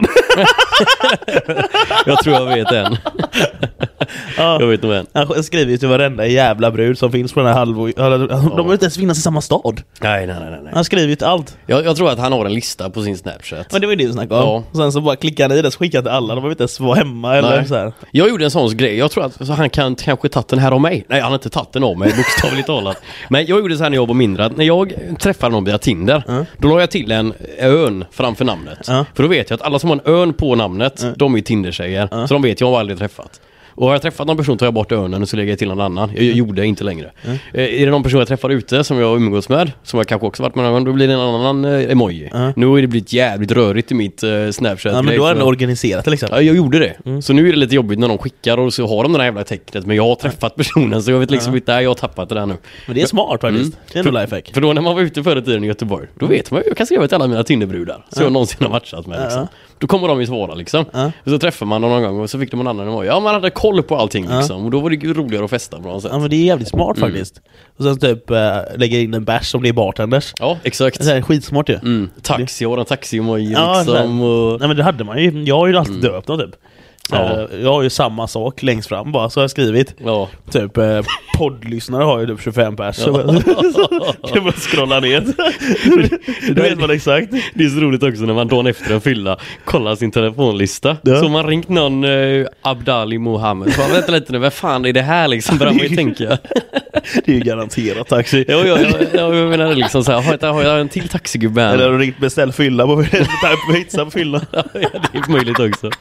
B: Jag tror jag vet en.
C: Ja.
B: Jag vet nog en.
C: Han skriver ju till varenda jävla brud som finns på den här halvå... De behöver inte ens finnas i samma stad.
B: Nej, nej, nej, nej.
C: Han skriver ju till allt.
B: Jag, jag tror att han har en lista på sin Snapchat.
C: Men det var ju det vi snackade om.
B: Ja.
C: Och sen så bara klickar han i det, så skickar han till alla. De behöver inte ens vara hemma eller
B: Nej.
C: så här.
B: Jag gjorde en sån grej. Jag tror att så han kan kanske tagit den här av mig. Nej, han har inte tagit den av mig, bokstavligt talat. Men jag gjorde så här när jag var mindre. Att när jag träffade någon via Tinder,
C: Mm.
B: då la jag till en ön framför namnet.
C: Ja.
B: För då vet jag att alla som har en ön på namnet,
C: Mm.
B: de är Tinder-tjejer.
C: Ja.
B: Så de vet jag har aldrig träffat. Och har jag träffat någon person tar jag bort önen och så lägger jag till någon annan. Jag gjorde inte längre.
C: Mm.
B: Eh, är det någon person jag träffar ute som jag umgås med, som jag kanske också varit med någon gång, då blir det en annan eh, emoji.
C: Mm.
B: Nu har det blivit jävligt rörigt i mitt eh, Snapchat.
C: Ja, men då är det organiserat till exempel.
B: Ja, jag gjorde det.
C: Mm.
B: Så nu är det lite jobbigt när de skickar och så har de den här jävla tecknet. Men jag har träffat personen så jag vet liksom inte, nej, jag har tappat det där nu.
C: Men det är smart faktiskt.
B: Mm.
C: Det är ändå lifehack.
B: För då när man var ute förr i tiden i Göteborg, då vet man ju, jag kan skriva till alla mina Tinderbrudar så jag någonsin har matchat med liksom.
C: Ja.
B: Då kommer de ju svara liksom.
C: Ja.
B: Och så träffar man någon gång och så fick de en annan emoji. Ja, man hade koll på allting
C: Ja.
B: liksom. Och då var det ju roligare att festa på något sätt.
C: Ja, men det är jävligt smart
B: Mm.
C: faktiskt. Och sen typ äh, lägger in en bärs som det är bartenders.
B: Ja, exakt.
C: Det är skitsmart ju.
B: Mm. Taxi, och en taxi-emoji
C: Ja,
B: liksom. Och...
C: Nej, men det hade man ju. Jag har ju alltid
B: Mm.
C: döpt dem typ.
B: Ja.
C: Eh, Jag har ju samma sak längst fram bara, så har jag skrivit.
B: Ja.
C: Typ eh, poddlyssnare har ju typ tjugofem pers. Så kan man scrolla ner. Då vet man exakt.
B: Det är så roligt också när man dagen efter en fylla kollar sin telefonlista.
C: Ja.
B: Så har man ringt någon eh, Abdali Mohammed. Så, vänta lite nu, vad fan är det här liksom? Börjar man ju tänka.
C: Det är ju garanterat taxi.
B: Ja, ja, ja, ja, jag menar liksom så här, har jag, har jag en till taxigubbe här?
C: Eller har du ringt beställ fylla på pizza på fylla?
B: Ja, det är möjligt också.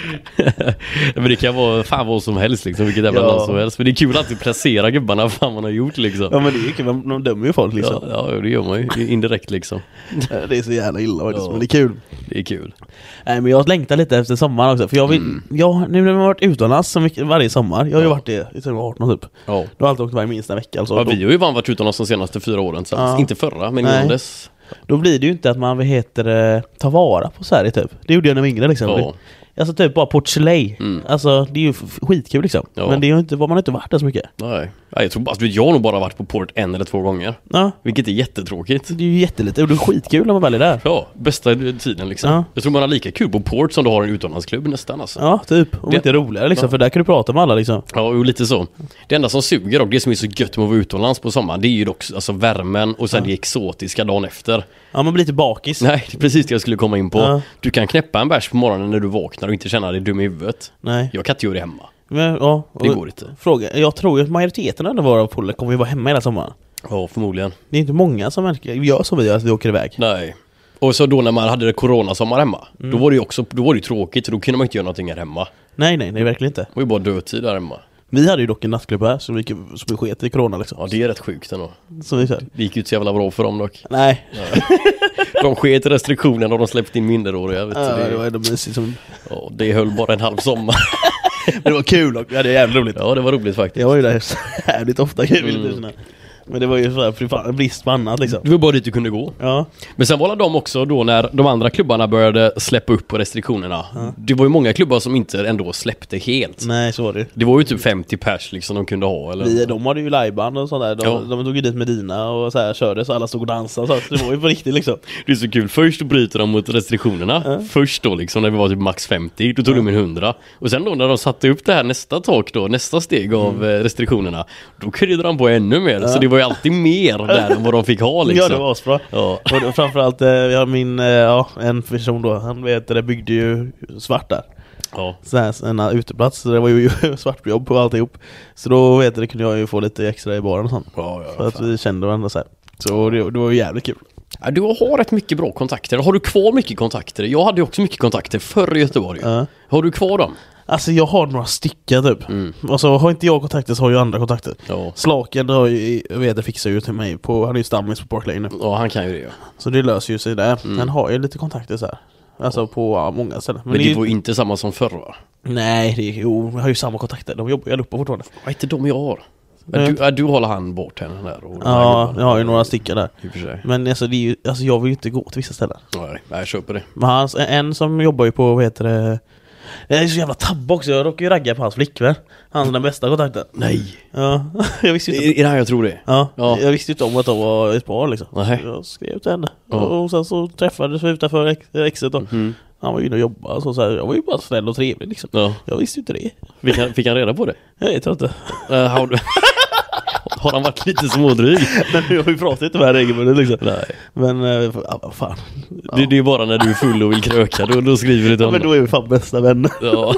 B: Men det kan vara fan vad som helst liksom, vilket jävla
C: Ja.
B: land som helst. Men det är kul att du placerar gubbarna fan man har gjort liksom.
C: Ja, men det är ju kul, de, de dömer ju folk liksom.
B: Ja, ja, det gör man ju indirekt liksom.
C: Det är så jävla illa faktiskt,
B: Ja.
C: men det är kul.
B: Det är kul.
C: Nej, men jag längtar lite efter sommaren också. För jag vill,
B: Mm.
C: jag, nu när jag har varit utomlands så mycket, varje sommar. Jag har ju
B: Ja.
C: varit det i arton typ.
B: Ja.
C: Du har alltid åkt varje minst en vecka alltså.
B: Ja,
C: då,
B: vi har ju bara varit utomlands de senaste fyra åren så
C: Ja.
B: inte förra, men
C: Nej.
B: innan dess.
C: då blir det ju inte att man vad heter det, ta vara på Sverige typ. Det gjorde jag när jag var yngre liksom.
B: Ja.
C: Det, alltså typ bara Port Soleil.
B: Mm.
C: Alltså det är ju f- skitkul liksom.
B: Ja.
C: Men det är ju inte, man har inte varit där så mycket.
B: Nej. Ja, jag tror bara, jag har nog bara varit på port en eller två gånger.
C: Ja,
B: Vilket är jättetråkigt.
C: det är ju jättelite. Och det är skitkul när man väl är där.
B: Ja, bästa tiden liksom.
C: Ja.
B: Jag tror man har lika kul på port som du har en utomlandsklubb nästan alltså.
C: Ja, typ. Och
B: Det-
C: inte roligare liksom.
B: Ja.
C: För där kan du prata med alla liksom.
B: Ja, och lite så. Det enda som suger och det som är så gött med att vara utomlands på sommaren, det är ju dock alltså värmen och sen
C: Ja.
B: det exotiska dagen efter.
C: Ja, man blir lite bakis.
B: Nej, det är precis det jag skulle komma in på.
C: Ja.
B: Du kan knäppa en bärs på morgonen när du vaknar och inte känna dig dum i huvudet.
C: Nej.
B: Jag kan inte göra det hemma.
C: Men, ja,
B: Det
C: och-
B: går inte.
C: Fråga, jag tror att majoriteten av våra polare kommer ju vara hemma hela sommaren.
B: Ja, förmodligen.
C: Det är inte många som verkar gör som vi gör, att vi åker iväg.
B: Nej. Och så då när man hade det coronasommar hemma,
C: Mm.
B: då var det ju också då var det ju tråkigt, så då kunde man inte göra någonting här hemma.
C: Nej, nej, nej, verkligen inte.
B: Det var ju bara dödtid där hemma.
C: Vi hade ju dock en nattklubb här som vi, som vi sket i corona liksom.
B: Ja, det är rätt sjukt ändå.
C: Som vi kör.
B: Det gick ju inte så jävla bra för dem dock.
C: Nej,
B: De sket i restriktionerna och de släppte in minderåriga. Vet du.
C: ja, det
B: det,
C: var ändå mysigt. Som...
B: ja, det höll bara en halv sommar.
C: Men det var kul och ja, det är jävligt roligt.
B: Ja, det var roligt faktiskt.
C: Jag var ju där jävligt ofta kul.
B: Mm.
C: Men det var ju så här, fy fan, brist på annat liksom.
B: Det var bara dit du kunde gå.
C: Ja,
B: Men sen var det de också då när de andra klubbarna började släppa upp på restriktionerna. Det var ju många klubbar som inte ändå släppte helt.
C: nej så var det.
B: Det var ju typ femtio pers liksom de kunde ha eller?
C: Vi, de hade ju liveband och sånt där. De,
B: Ja.
C: de tog ju dit Medina och så här körde så alla stod och dansade. Så att det var ju på riktigt liksom.
B: Det är så kul, först bryter de mot restriktionerna.
C: Ja.
B: Först då liksom när vi var typ max femtio, då tog de in hundra. Och sen då när de satte upp det här nästa tak då, nästa steg av mm. restriktionerna, då kryddade de på ännu mer.
C: Ja.
B: Så det var ju alltid mer där än vad de fick ha liksom.
C: Ja, det var asbra.
B: Ja.
C: Och då, framförallt, eh, vi har min, eh, ja, en person då, han vet det byggde ju svart där.
B: Ja.
C: Så här, en uteplats, så det var ju svartjobb på alltihop. Så då vet det kunde jag ju få lite extra i baren och sånt.
B: Ja, ja,
C: För att
B: fan.
C: vi kände varandra så här. Så det, det var ju jävligt kul.
B: Ja, du har rätt mycket bra kontakter. Har du kvar mycket kontakter? Jag hade ju också mycket kontakter förr i Göteborg.
C: Ja.
B: Har du kvar dem?
C: Alltså jag har några stycken typ.
B: Mm.
C: Och så har inte jag kontakter så har ju andra kontakter.
B: Ja.
C: Slaken har ju, jag vet det fixar ju till mig på, han är ju stammis på Park Lane nu.
B: Ja, han kan ju det. Ja.
C: Så det löser ju sig där.
B: Mm.
C: Han har ju lite kontakter så här. Alltså på ja, många ställen.
B: Men det
C: är ju-
B: var ju inte samma som förr va?
C: Nej, det är, jo, jag har ju samma kontakter. De jobbar ju allihopa fortfarande.
B: Vad är inte de jag har? Ja,
C: Mm.
B: du, ja, du håller han bort henne där. Och de här
C: Ja,
B: gubbarna.
C: jag har ju några stycken där.
B: I och för sig.
C: Men alltså, det är ju, alltså jag vill ju inte gå till vissa ställen.
B: Nej, jag köper det.
C: Men hans, en som jobbar ju på, vad heter det? Det är så jävla tabb också, jag råkar ju ragga på hans flickvän. Han är den bästa kontakten.
B: Nej.
C: Ja, jag visste ju
B: Är,
C: inte.
B: är det här jag tror det?
C: Ja,
B: Ja.
C: jag visste ju inte om att de var ett par liksom.
B: Nej.
C: Jag skrev till henne.
B: Ja.
C: Och sen så träffades vi utanför ex- exet då.
B: Mm.
C: Han var ju inne och jobbade så, så här, jag var ju bara snäll och trevlig liksom.
B: Ja.
C: Jag visste ju inte det.
B: Fick han, fick han reda på det?
C: Jag vet inte.
B: Uh, har, du... har han varit lite smådryg?
C: Men jag har ju pratat inte med regelbundet liksom.
B: Nej.
C: Men, äh, ja, vad fan. Ja.
B: Det, det är bara när du är full och vill kröka, då, då skriver du till
C: Ja, men
B: honom.
C: då är vi fan bästa vänner.
B: Ja.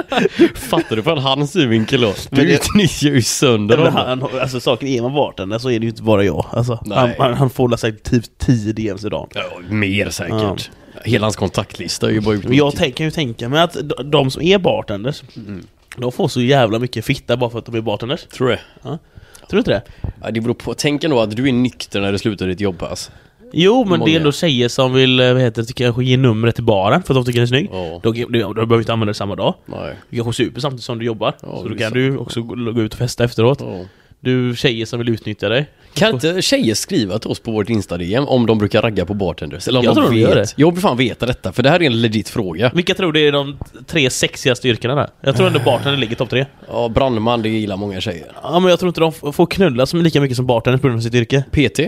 B: Fattar du från hans synvinkel då?
C: Men
B: Du
C: det-
B: utnyttjar ju sönder
C: Men
B: honom.
C: han, alltså saken är man bartender så är det ju inte bara jag. Alltså,
B: Nej.
C: han, han, han får säkert typ tio D M's i dagen.
B: Ja, mer säkert. Hela hans kontaktlista är ju bara
C: Men jag tänk, kan ju tänka mig att de, de som är bartenders,
B: Mm.
C: de får så jävla mycket fitta bara för att de är bartenders.
B: Tror det.
C: Ja. Tror du inte det?
B: Ja, det beror på. Tänk ändå att du är nykter när du slutar ditt jobbpass.
C: Jo, men
B: Många.
C: det är ändå tjejer som vill, vad heter det, kanske ge numret till baren för att de tycker det är snygg.
B: Ja.
C: Då, då, då behöver du inte använda det samma dag.
B: Nej.
C: Du kanske super samtidigt som du jobbar.
B: Ja,
C: så
B: det
C: då
B: är
C: kan
B: sant.
C: du också gå, gå ut och festa efteråt.
B: Ja.
C: Du tjejer som vill utnyttja dig.
B: Kan inte tjejer skriva till oss på vårt Insta-D M om de brukar ragga på bartenders? Eller om
C: Jag
B: de
C: tror de
B: vet?
C: gör det.
B: Jag vill fan veta detta, för det här är en legit fråga.
C: Vilka tror det är de tre sexigaste yrkena där? Jag tror ändå bartender ligger topp tre.
B: Ja, brandman, det gillar många tjejer.
C: Ja, men jag tror inte de f- får knulla som lika mycket som bartender på grund av sitt yrke.
B: P T?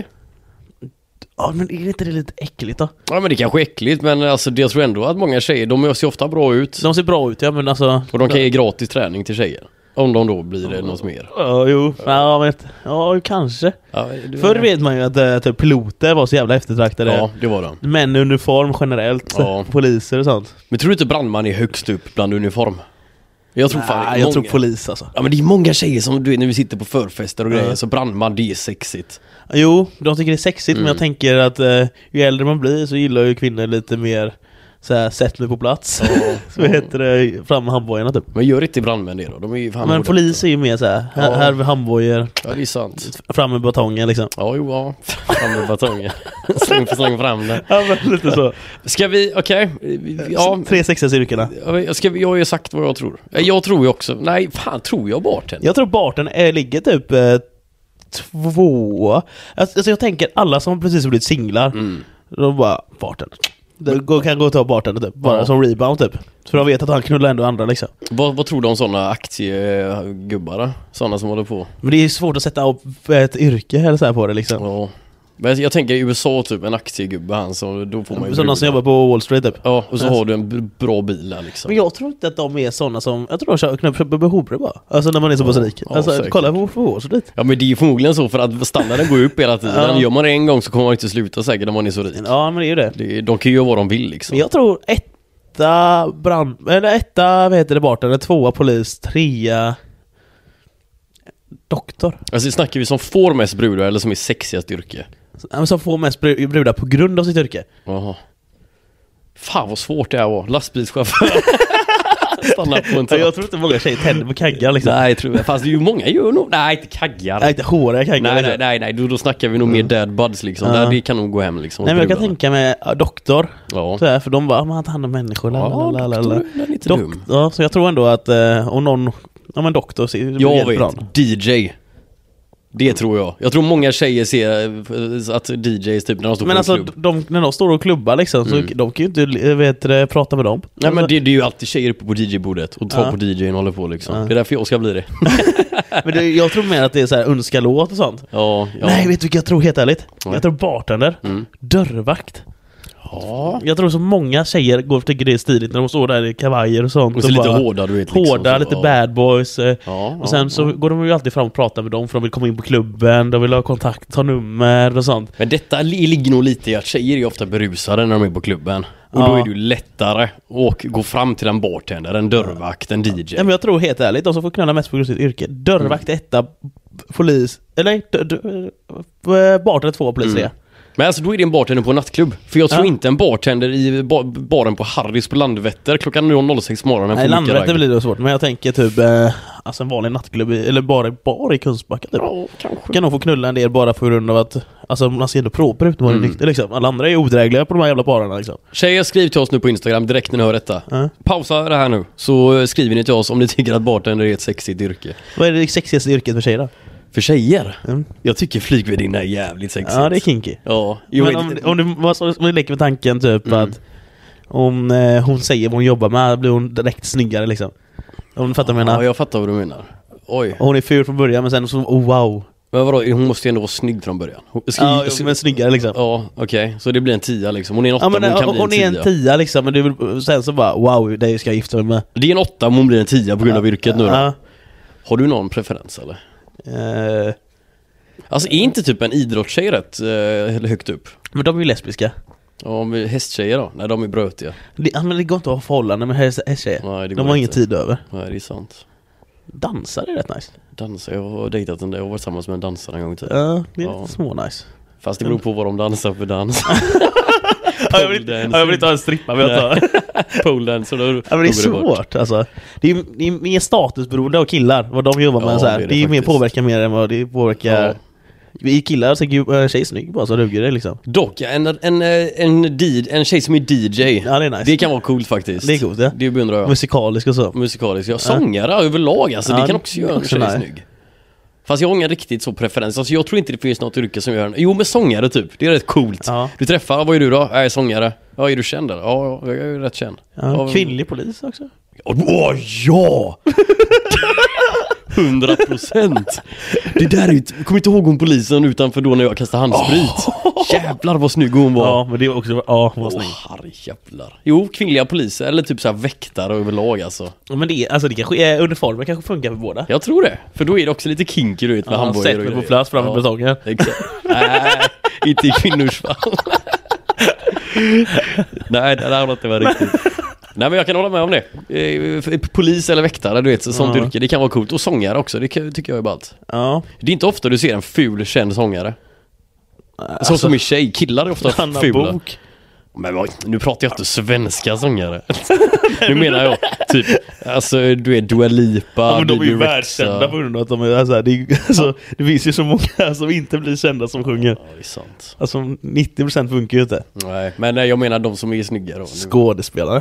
C: Ja, men är inte det lite äckligt då?
B: Ja, men det kanske är äckligt, men alltså, det jag tror ändå att många tjejer, de ser ofta bra ut.
C: De ser bra ut, ja, men alltså...
B: Och de kan ge gratis träning till tjejer. Om de då blir det något mer.
C: Ja, jo. Ja, vet. Ja, kanske.
B: Ja, det,
C: Förr vet man ju att äh, typ piloter var så jävla eftertraktade.
B: Ja, det var de.
C: Män i uniform generellt.
B: Ja.
C: Poliser och sånt.
B: Men tror du inte brandman är högst upp bland uniform? Jag tror fan
C: Nej,
B: det är
C: jag
B: många.
C: tror polis alltså.
B: Ja men det är många tjejer som du vet när vi sitter på förfester och grejer
C: Ja.
B: så brandman, det är sexigt.
C: Jo, de tycker det är sexigt,
B: Mm.
C: men jag tänker att eh, ju äldre man blir så gillar ju kvinnor lite mer så här, sätt mig på plats. Så heter det, fram med handbojarna typ.
B: Men gör inte brandmän det då? De är ju fan
C: Men
B: hårda.
C: polis är ju mer så här, här,
B: Ja.
C: här med handbojar,
B: Ja det är sant.
C: fram med batongen liksom.
B: Ja jo ja. Fram med batongen. släng, släng fram den.
C: Ja, men lite så.
B: Ska vi, okej. Okay. Ja.
C: Tre sexiga styrkorna.
B: Jag, ska, jag har ju sagt vad jag tror. Jag tror ju också. Nej, fan tror jag bartender.
C: Jag tror barten är, ligger typ eh, två. Alltså jag tänker alla som precis har blivit singlar,
B: Mm.
C: de bara barten. De går, kan gå och ta barten typ, bara
B: Ja.
C: som rebound typ. För de vet att han knullar ändå andra liksom.
B: Vad, vad tror du om sådana aktiegubbar då? Sådana som håller på?
C: Men det är svårt att sätta upp ett yrke eller så här på det liksom.
B: Ja. Men jag, jag tänker i U S A typ en aktiegubbe han så då får man ju
C: Sådana som
B: brudar.
C: jobbar på Wall Street typ.
B: Ja, och så
C: Ja.
B: har du en b- bra bil där liksom.
C: Men jag tror inte att de är sådana som, jag tror de kör knäpp behovre bara. Alltså när man är så pass
B: Ja.
C: rik.
B: Ja,
C: Alltså
B: säkert.
C: kolla på, på Wall Street.
B: Ja men det är ju förmodligen så för att standarden går upp hela tiden.
C: Ja.
B: Gör man det en gång så kommer man inte sluta säkert när man är så rik.
C: Ja men det är ju det.
B: Det, de kan ju göra vad de vill liksom.
C: Men jag tror etta brand, eller etta, vad heter det, bartender, tvåa polis, trea doktor.
B: Alltså snackar vi som får mest brudar eller som är sexigast yrke?
C: Som får mest bru- brudar på grund av sitt yrke.
B: Jaha. Fan vad svårt det här var. Lastbilschaufför. Stanna på en
C: Ja,
B: trap.
C: jag tror inte många tjejer tänder på kaggar liksom.
B: Nej, tror jag. Fast det är ju många gör nog. Nej, inte kaggar.
C: Nej, inte håriga kaggar.
B: Nej,
C: liksom.
B: nej, nej, nej. Då, då snackar vi nog mer dad buds liksom.
C: Ja.
B: Där, det kan nog gå hem liksom.
C: Nej men jag kan
B: brudarna.
C: tänka mig ja, doktor.
B: Ja,
C: Så här, för de bara, man tar hand om människor.
B: ja
C: lalalala.
B: doktor, den är inte
C: Dok-
B: dum.
C: ja, så jag tror ändå att eh, om någon, ja men doktor ser det blir
B: Jag
C: jättebra.
B: vet, D J. Det tror jag. Jag tror många tjejer ser eh, att D Js typ när de står
C: Men
B: på
C: alltså
B: en klubb.
C: de, när de står och klubbar liksom så
B: Mm.
C: de kan ju inte eh, vet, det, prata med dem.
B: Nej men
C: Alltså,
B: det, det är ju alltid tjejer uppe på D J-bordet och tar
C: Ja.
B: på D Jn och håller på liksom.
C: Ja.
B: Det är därför jag ska bli det.
C: men det, jag tror mer att det är så här önska låt och sånt.
B: Ja, ja.
C: Nej, vet du vilka jag tror helt ärligt?
B: Nej.
C: Jag tror bartender,
B: Mm.
C: dörrvakt.
B: Ja.
C: Jag tror så många tjejer går och tycker det är stiligt när de står där i kavajer och sånt.
B: Och så
C: och
B: lite
C: bara-
B: hårda du vet liksom.
C: Hårda,
B: så,
C: lite
B: ja.
C: bad boys. eh,
B: Ja,
C: Och sen
B: ja,
C: så
B: ja.
C: går de ju alltid fram och pratar med dem för de vill komma in på klubben, de vill ha kontakt, ta nummer och sånt.
B: Men detta li- ligger nog lite i att tjejer är ofta berusade när de är på klubben. Och
C: Ja.
B: då är det ju lättare att gå fram till en bartender, en dörrvakt, en D J.
C: Ja, men jag tror helt ärligt, de som får knulla mest på grund av sitt yrke. Dörrvakt
B: Mm.
C: etta, polis, eller nej, d- d- eh, bartender två, polis
B: Mm.
C: tre.
B: Men alltså då är det en bartender på en nattklubb. För jag tror
C: Ja.
B: inte en bartender i ba- baren på Harrys på Landvetter klockan noll sex på morgonen.
C: Nej,
B: får mycket
C: Landvetter
B: ragg.
C: blir det svårt, men jag tänker typ eh, alltså en vanlig nattklubb, i, eller bara, bara i Kungsbacka typ.
B: Ja, kanske.
C: Kan nog få knulla en del bara på grund av att alltså man ser ändå proper ut när man är
B: Mm.
C: nykter liksom. Alla andra är odrägliga på de här jävla barerna liksom.
B: Tjejer, skriv till oss nu på Instagram direkt när ni hör detta.
C: Ja.
B: Pausa det här nu, så skriver ni till oss om ni tycker att bartender är ett sexigt yrke.
C: Vad är det sexigaste yrket för tjejer då?
B: För tjejer?
C: Mm.
B: Jag tycker flygvärdinna är jävligt sexigt.
C: Ja, det är kinky.
B: Ja, jag
C: Men
B: vet
C: om, om, du, vad- om du leker med tanken typ
B: Mm.
C: att om eh, hon säger vad hon jobbar med blir hon direkt snyggare liksom. Om du fattar vad jag menar.
B: Ja, jag fattar vad du menar. Oj.
C: Och hon är ful från början men sen så, oh wow.
B: Men vadå, hon måste ju ändå vara snygg från början. Hon, skri,
C: Ja,
B: skri-
C: men snyggare liksom.
B: ja okej. Så det blir en tia liksom. Hon är en åtta,
C: Ja, men,
B: men hon kan
C: hon,
B: bli
C: hon
B: en
C: är
B: tia.
C: en tia liksom, men det är väl, sen så bara wow, det ska jag gifta mig med.
B: Det är en åtta, men hon blir en tia på grund av yrket nu då.
C: Ja.
B: Har du någon preferens eller?
C: Eh,
B: Alltså är inte typ en idrottstjej rätt eh, högt upp?
C: men de är ju lesbiska.
B: Ja, men hästtjejer då? Nej, de är brötiga.
C: Det, ja, men det går inte att ha förhållande med häst- hästtjejer.
B: Nej, det
C: De
B: går
C: har ingen
B: inte.
C: tid över.
B: Nej, det är sant.
C: Dansar är rätt nice.
B: Dansa, jag har dejtat en, jag har varit tillsammans med en dansare en gång i tiden.
C: Ja, det är
B: Ja.
C: lite små nice.
B: Fast det beror på vad de dansar för dans.
C: Ja, jag, vill, inte- ja, jag vill inte ha en strippa, men jag tar.
B: Pole dance, då,
C: Ja, men det är
B: då går bort.
C: svårt alltså. Det är, det är mer statusberoende av killar, vad de jobbar med
B: Ja,
C: så här.
B: det är
C: Det
B: det
C: är mer
B: faktiskt.
C: påverkar mer än vad det påverkar.
B: Ja.
C: I killar så är en tjej snygg bara så duger det liksom.
B: Dock, en, en, en, D, en tjej som är D J,
C: Ja, det är nice.
B: det kan vara coolt faktiskt.
C: Det är coolt, ja.
B: Det beundrar jag.
C: Musikalisk och så.
B: Musikalisk, ja. Sångare överlag, alltså
C: Ja,
B: det kan också göra en
C: också
B: tjej
C: nice.
B: snygg. Fast jag har ingen riktigt så preferens. Alltså jag tror inte det finns något yrke som gör en... Jo, men sångare typ. Det är rätt coolt.
C: Ja.
B: Du träffar, vad är du då? Jag är sångare. Ja, är du känd eller? Ja, jag är rätt känd.
C: Ja, kvinnlig polis också.
B: Åh, oh, ja! Hundra procent! Det där är ju... Jag kommer inte ihåg hon polisen utanför då när jag kastade handsprit. Jävlar vad snygg hon var.
C: Ja, men det är också, ja, vad
B: Åh,
C: snygg.
B: herrejävlar. Jo, kvinnliga poliser eller typ så här väktare överlag alltså.
C: Ja, men det är, alltså det kanske är, uniformen kanske funkar för båda.
B: Jag tror det. För då är det också lite kinky du vet med
C: Ja,
B: handbojor
C: sätt mig på plats framför betongen.
B: Exakt. Nej, inte i kvinnors fall. Nej, det där har inte varit riktigt. Nej, men jag kan hålla med om det. Eh, Polis eller väktare, du vet, sånt
C: Ja.
B: yrke, det kan vara coolt. Och sångare också, det kan- tycker jag är ballt.
C: Ja.
B: Det är inte ofta du ser en ful känd sångare.
C: Alltså,
B: Så som i tjej, killar är ofta
C: Anna
B: fula.
C: Bok.
B: Men vad- nu pratar jag inte svenska sångare. Nu menar jag typ, alltså du är Dua Lipa,
C: Ja, men de är
B: Bibi
C: ju
B: Rexha.
C: världskända på grund av att de är alltså, det, är, alltså, det finns ju så många som inte blir kända som sjunger.
B: Ja, det är sant.
C: Alltså nittio procent funkar ju inte.
B: Nej, men nej, jag menar de som är snygga då.
C: Skådespelare.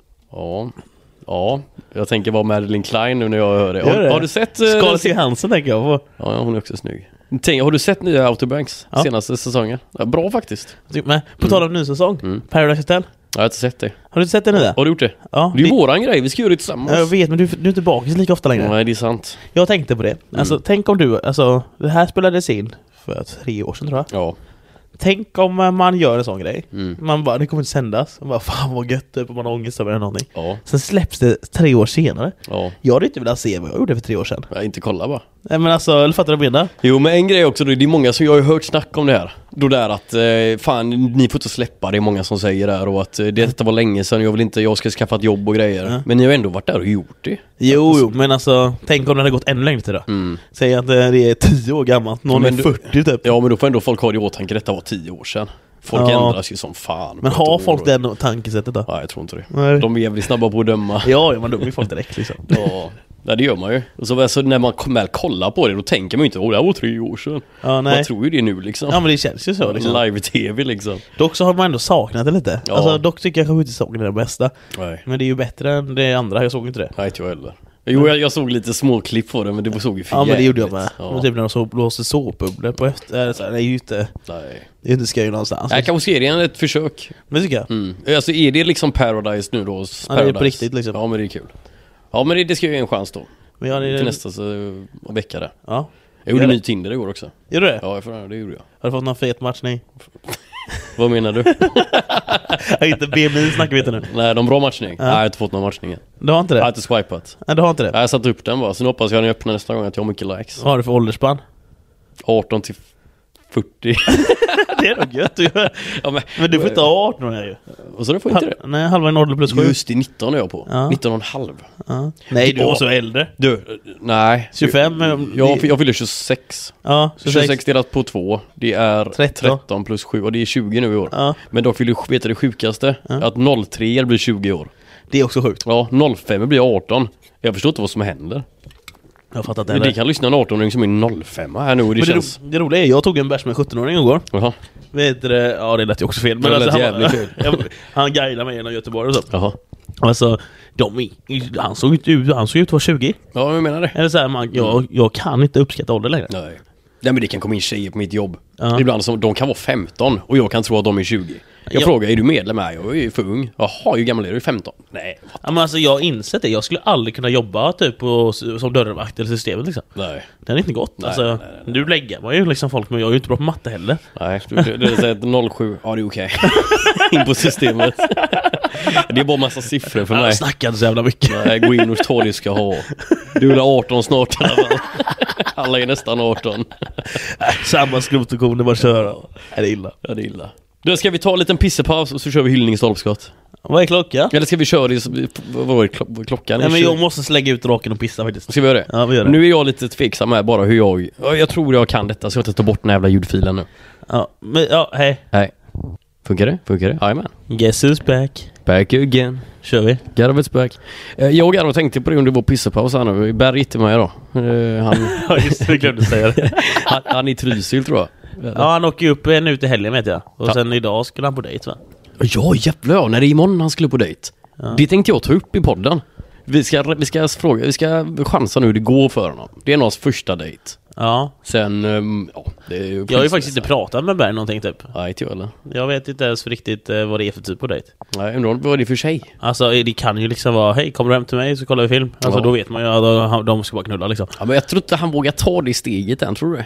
B: Ja. Ja, jag tänker vara Madeline Klein nu när jag hör det.
C: Gör
B: Har,
C: det?
B: har du sett... eh,
C: Scarlett
B: den-
C: Johansson tänker jag på.
B: Ja, hon är också snygg. Tänk, har du sett nya Outer Banks
C: Ja.
B: senaste säsongen? Ja, bra faktiskt.
C: Men på tal om ny säsong,
B: Mm.
C: Paradise Hotel.
B: Jag har inte sett det.
C: Har du inte sett det nu där?
B: Har du gjort det?
C: Ja,
B: Det är ju
C: det-
B: våran grej, vi ska göra det tillsammans.
C: Jag vet, men du, du är inte bakis lika ofta längre.
B: Nej, det är sant.
C: Jag tänkte på det. Alltså, tänk om du, alltså, det här spelades in för tre år sedan tror jag.
B: Ja.
C: Tänk om man gör en sån grej.
B: Mm.
C: Man bara, det kommer inte sändas. Man bara, fan vad gött typ, och man har ångest över någonting.
B: Ja.
C: Sen släpps det tre år senare.
B: Ja.
C: Jag hade inte velat se vad jag gjorde för tre år sedan.
B: Jag inte kolla bara.
C: Nej men alltså, eller fattar du vad jag menar?
B: Jo, men en grej också, det är många som jag har ju hört snack om det här. Då där att, eh, fan, ni får inte släppa, det är många som säger där. Och att eh, detta var länge sedan, jag vill inte, jag ska skaffa ett jobb och grejer.
C: Ja.
B: Men ni har ändå varit där och gjort det.
C: Jo, jo, men alltså, tänk om det hade gått ännu längre till då.
B: Mm.
C: Säg att eh, det är tio år gammalt, någon
B: Men
C: är
B: du-
C: fyrtio typ.
B: Ja, men då får ändå folk ha det i åtanke, detta var tio år sedan. Folk
C: Ja.
B: ändras ju som fan.
C: Men
B: på ett
C: har
B: år.
C: folk det ändå tankesättet då?
B: Nej, jag tror inte det.
C: Nej.
B: De är jävligt snabba på att döma.
C: Ja, ja, man dömer ju folk direkt liksom.
B: Ja, nej, det gör man ju. Och så alltså, när man väl kollar på det, då tänker man ju inte, åh, det här var tre år sedan.
C: Ja, nej.
B: Man tror ju det nu liksom.
C: Ja, men det känns ju så liksom.
B: Live-tv liksom.
C: Dock så har man ändå saknat det lite.
B: Ja.
C: Alltså, dock tycker jag kanske inte säsongen är det bästa.
B: Nej,
C: Men det är ju bättre än det andra, jag såg inte det.
B: nej inte jag heller. Jo, jag, jag såg lite småklipp på det, men det såg ju för
C: Ja, men det gjorde jag
B: jävligt.
C: med.
B: Ja.
C: Men typ när de så blåser såpbubblor på efter. Äh, så här, det är ju inte,
B: Nej.
C: det är ju inte skoj någonstans.
B: Nej, kanske serien är ett försök.
C: Men det tycker jag.
B: Mm. Alltså är det liksom Paradise nu då?
C: Ja, det är på
B: Paradise?
C: riktigt, liksom.
B: Ja, men det är kul. Ja, men det, det ska ju ge en chans då.
C: Men jag, det,
B: Till nästa så, vecka där.
C: Ja.
B: Jag gjorde
C: Gör
B: ny
C: det.
B: Tinder igår också.
C: Gör du det?
B: Ja, jag får, det gjorde jag.
C: Har du fått någon fet matchning?
B: Vad menar du?
C: Ja, inte B M I snackar vi inte nu.
B: Nej, de bra matchning.
C: Ja.
B: Nej, jag har inte fått någon matchning än.
C: Du har inte
B: Jag har
C: det?
B: inte swipat.
C: Nej, du har inte det.
B: Nej, jag satte upp den bara. Så nu hoppas jag att ni öppnar nästa gång att jag har mycket likes.
C: Vad har du för åldersspann?
B: arton till fyrtio.
C: Det är nog gött du gör.
B: Ja, men,
C: Men du får inte ha arton år här ju.
B: och så det får inte det.
C: Hal- Nej, halva en ålder plus sju.
B: Just det, nitton är jag på.
C: Ja.
B: nitton och en halv.
C: Ja. Nej, du
B: Ja.
C: var så äldre.
B: Du, nej.
C: tjugofem. men-
B: Jag, jag fyller tjugosex.
C: Ja,
B: tjugosex delat på två, det är
C: tretton.
B: tretton plus sju och det är tjugo nu i år.
C: Ja,
B: Men då fyller, vet du det sjukaste?
C: Ja.
B: Att noll tre blir tjugo år.
C: det är också sjukt.
B: Ja, noll fem blir arton. Jag förstår inte vad som händer.
C: Jag fattar inte
B: Det,
C: heller.
B: det kan lyssna en arton-åring som är noll fem här nu och det
C: Men det,
B: känns...
C: ro- det roliga är, jag tog en bärs med sjutton-åring igår.
B: Jaha,
C: Vet du det? Ja, det lät ju också fel.
B: Det lät
C: han,
B: jävligt fel.
C: jag- han guidade mig genom Göteborg och så.
B: jaha.
C: Alltså, de, är- han såg ut, ut- han såg ut att vara tjugo.
B: Ja, jag menar det.
C: Eller så här, man, jag, jag kan inte uppskatta ålder längre.
B: Nej. Nej, men det kan komma in tjejer på mitt jobb.
C: Ja.
B: Ibland som de kan vara femton och jag kan tro att de är tjugo. Jag
C: Ja.
B: frågar, är du medlem? Nej, jag är för ung. Jaha, hur gammal är du? femton? Nej.
C: Ja, men alltså, jag har insett det. Jag skulle aldrig kunna jobba typ på, som dörrvakt eller systemet liksom.
B: Nej.
C: Det är inte gott.
B: Nej,
C: alltså,
B: nej, nej,
C: Du lägger man ju liksom folk, men jag är ju inte bra på matte heller.
B: Nej, det, det, det är så att noll sju, ja det är okej. In på systemet. Det är bara massa siffror för
C: Jag
B: mig.
C: snackade så jävla mycket.
B: Nej, gå in och ta det du ska ha. Du är arton snart i alla fall. Alla är nästan arton.
C: Samma skrot och kon, det bara köra. Är det illa?
B: Ja, det är illa. Då ska vi ta en liten pissepaus och så kör vi hyllningsstolpskott.
C: Vad är klockan?
B: Eller ska vi köra det, i- vad är klo- klockan?
C: Nej, men
B: tjugo.
C: jag måste slägga ut raken och pissa faktiskt.
B: Ska vi göra det?
C: Ja, vi gör det.
B: Nu är jag lite tveksam här bara hur jag... Ja, jag tror jag kan detta så jag inte tar bort den här jävla ljudfilen nu.
C: Ja, men ja, hej.
B: Nej. Funkar det? Funkar det? Jajamän.
C: Guess who's back?
B: Back again.
C: Kör vi.
B: Garvets back. Eh, Jag och Garvet tänkte på det under vår pissepaus här nu. Berg hittade mig då. Eh, Han,
C: Ja, just det, glömde säga det.
B: han, han är i Trysil tror jag.
C: Ja, han åker ju upp en ut i helgen vet jag. Och
B: Ja.
C: sen idag skulle han på dejt va?
B: Ja jävlar ja, när det är imorgon han skulle på dejt.
C: Ja.
B: Det tänkte jag ta upp i podden. Vi ska, vi ska fråga, vi ska chansa nu hur det går för honom. Det är hans första dejt.
C: Ja.
B: Sen, um, ja, det är ju...
C: Jag har ju faktiskt inte pratat med Berg någonting typ.
B: Nej, inte jag eller?
C: Jag vet inte ens riktigt eh, vad det är för typ på dejt.
B: Nej, undrar vad är det för tjej?
C: Alltså det kan ju liksom vara, hej kommer du hem till mig så kollar vi film. Alltså
B: Ja.
C: då vet man ju att de, de ska bara knulla liksom.
B: Ja, men jag tror inte han vågar ta det steget än, tror du det?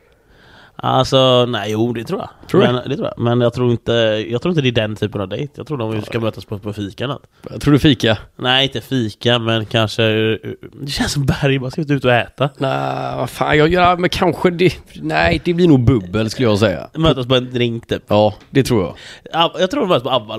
C: Alltså nej, jo det tror jag.
B: Tror du?
C: men, det tror jag. Men jag tror inte, jag tror inte det är den typen av dejt. Jag tror de ska mötas på, på fika eller något.
B: Jag tror du fika?
C: Nej, inte fika, men kanske... Det känns som Berg, man ska inte ut och äta.
B: Nej, vad fan, jag gör, men kanske det... Nej, det blir nog bubbel skulle jag säga.
C: Mötas på en drink typ.
B: Ja, det tror jag.
C: Av- Jag tror de möts på Avalon.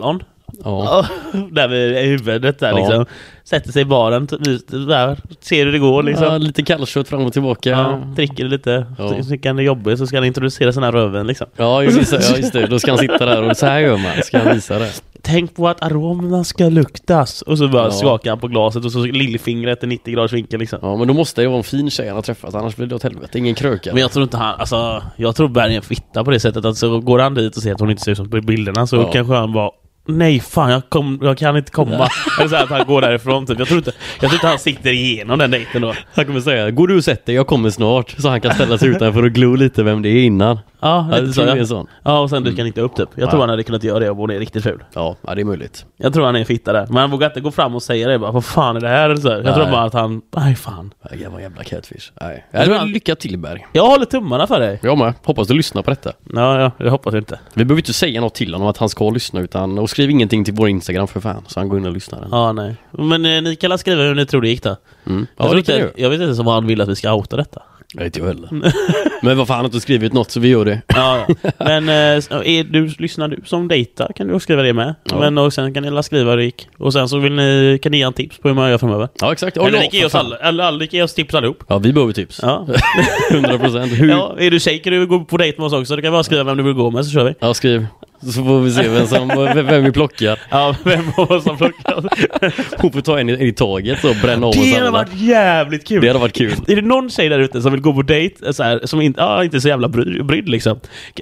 B: Ja.
C: Där vid huvudet där
B: Ja.
C: liksom. Sätter sig i baren, t- där, ser hur det går liksom.
B: Ja, lite kallkött fram och tillbaka.
C: Ja, dricker lite.
B: Ja.
C: Så kan det jobba, så ska han introducera den här röven liksom.
B: Ja, just det, ja, just det. Då ska han sitta där och så här gör man. Ska han visa det.
C: Tänk på att aromerna ska luktas. Och så bara
B: Ja.
C: skakar han på glaset och så lillfingret i nittio graders vinkel liksom.
B: Ja, men då måste det ju vara en fin tjej han har träffat. Annars blir det åt helvete. Ingen kröka.
C: Men jag tror inte han, alltså jag tror Berg är en fitta på det sättet att så går han dit och ser att hon inte ser ut som på bilderna så
B: Ja.
C: kanske han bara nej fan jag, kom, jag kan inte komma. Eller så här, att han går därifrån typ. Jag tror inte, jag tror inte han sitter igenom den dejten då.
B: Han kommer säga, går du och sätter dig, jag kommer snart. Så han kan ställa sig utanför och glo lite vem det är innan.
C: Ja,
B: Ja,
C: lite
B: jag
C: så,
B: tror det är
C: ja.
B: sån.
C: Ja, och sen du kan inte upp typ. Jag tror
B: Ja.
C: han hade kunnat göra det och hon är riktigt ful.
B: Ja, ja, det är möjligt.
C: Jag tror han är en fitta där. Men han vågar inte gå fram och säga det bara, vad fan är det här? Eller så här. Jag
B: Nej.
C: tror bara att han, nej fan.
B: Jag var jävla catfish. Nej. Jag hade väl lycka till, Berg.
C: Jag håller tummarna för dig.
B: Jag med. Hoppas du lyssnar på detta.
C: Ja, ja, det hoppas jag inte.
B: Vi behöver inte säga något till honom att han ska lyssna utan och skriv ingenting till vår Instagram för fan så han går in och lyssnar.
C: Ja, nej. Men eh, ni kan skriva hur ni tror det gick då.
B: Mm.
C: Jag,
B: Ja,
C: tror
B: det kan
C: inte,
B: du.
C: jag vet inte som han vill att vi ska outa detta.
B: Jag vet inte heller. Men vad fan har inte skrivit något så vi gör det.
C: Ja, ja. Men eh, är du, lyssnar du som dejtar kan du också skriva det med.
B: Ja.
C: Men och sen kan ni alla skriva hur det gick. Och sen så vill ni, kan ni ge en tips på hur man gör framöver.
B: Ja, exakt.
C: Eller
B: ja,
C: ni kan ge oss alla, eller alla kan ge oss tips allihop.
B: Ja, vi behöver tips.
C: Ja.
B: hundra procent. Hur? Ja.
C: Ja, är du tjej kan du gå på dejt med oss också. Du kan bara skriva vem du vill gå med så kör vi.
B: Skriv. Så får vi se vem, som, vem vi plockar.
C: Ja, vem av oss som plockar.
B: Hon får ta en i, i taget och bränna av oss
C: Det hade
B: alla.
C: varit jävligt kul.
B: Det hade varit kul.
C: Är det någon tjej där ute som vill gå på dejt så här, som inte, ah, inte är så jävla bry, brydd liksom.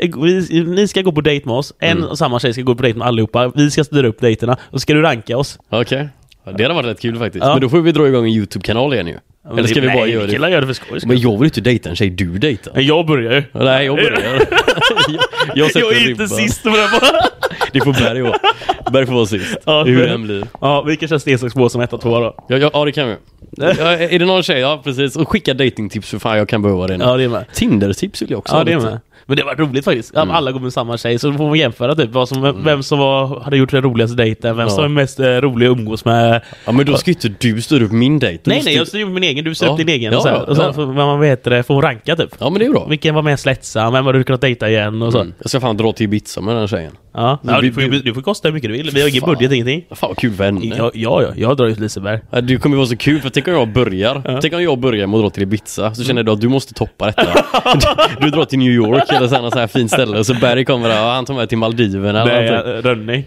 C: Vi, ni ska gå på dejt med oss. En
B: Mm.
C: och samma tjej ska gå på dejt med allihopa. Vi ska styra upp dejterna. Och ska du ranka oss.
B: Okej. Ja, det hade varit rätt kul faktiskt.
C: Ja.
B: Men då får vi dra igång en YouTube-kanal igen ju. Eller ska vi bara göra det?
C: Killar gör det för skoj.
B: Men jag vill inte dejta en tjej, du dejtar.
C: Men jag börjar ju.
B: Nej, jag börjar. jag, jag sätter
C: Jag är
B: ribban.
C: inte sist med det bara.
B: Det får Berg vara. Berg får vara sist.
C: Ja,
B: Hur
C: men-
B: den blir.
C: Ja, vi kan köra sten, sax, påse som ett och två då.
B: Ja, ja, ja, det kan vi. Ja, är det någon tjej? Ja, precis. Och skicka datingtips för fan, jag kan behöva det nu.
C: Ja, det är med.
B: Tinder-tips vill jag också
C: Ja,
B: ha
C: det är
B: lite.
C: med. Men det var roligt faktiskt.
B: Mm.
C: Alla går med samma tjej så då får man jämföra typ vad som, vem som var, hade gjort den roligaste dejten, vem
B: Ja.
C: som var mest eh, rolig att umgås med.
B: Ja, men då ska inte du styra upp min dejt. Du
C: Nej,
B: måste-
C: nej, jag styr upp min egen, du styr
B: Ja.
C: upp din egen.
B: Ja,
C: och så, här.
B: ja,
C: och så
B: ja.
C: får man vet det, får hon ranka typ.
B: Ja, men det är bra.
C: Vilken var mest lättsam, vem har du kunnat dejta igen och så.
B: Mm. Jag ska fan dra till Ibiza med den tjejen.
C: Ja,
B: Men
C: ja
B: vi-
C: du, får, ju- du får kosta hur mycket du vill. Vi har ingen
B: Fan.
C: budget, ingenting.
B: Fan vad kul för henne.
C: Ja, ja, ja, jag drar ju till Liseberg.
B: Ja, det kommer ju vara så kul för tänk om jag börjar
C: Ja.
B: Tänk om jag börjar med att dra till Ibiza. Så känner du att du måste toppa detta. du, du drar till New York eller så här, något så här fint ställe. Och så Berg kommer där och han tar med till Maldiverna eller
C: Nej,
B: någonting.
C: ja, Rönning.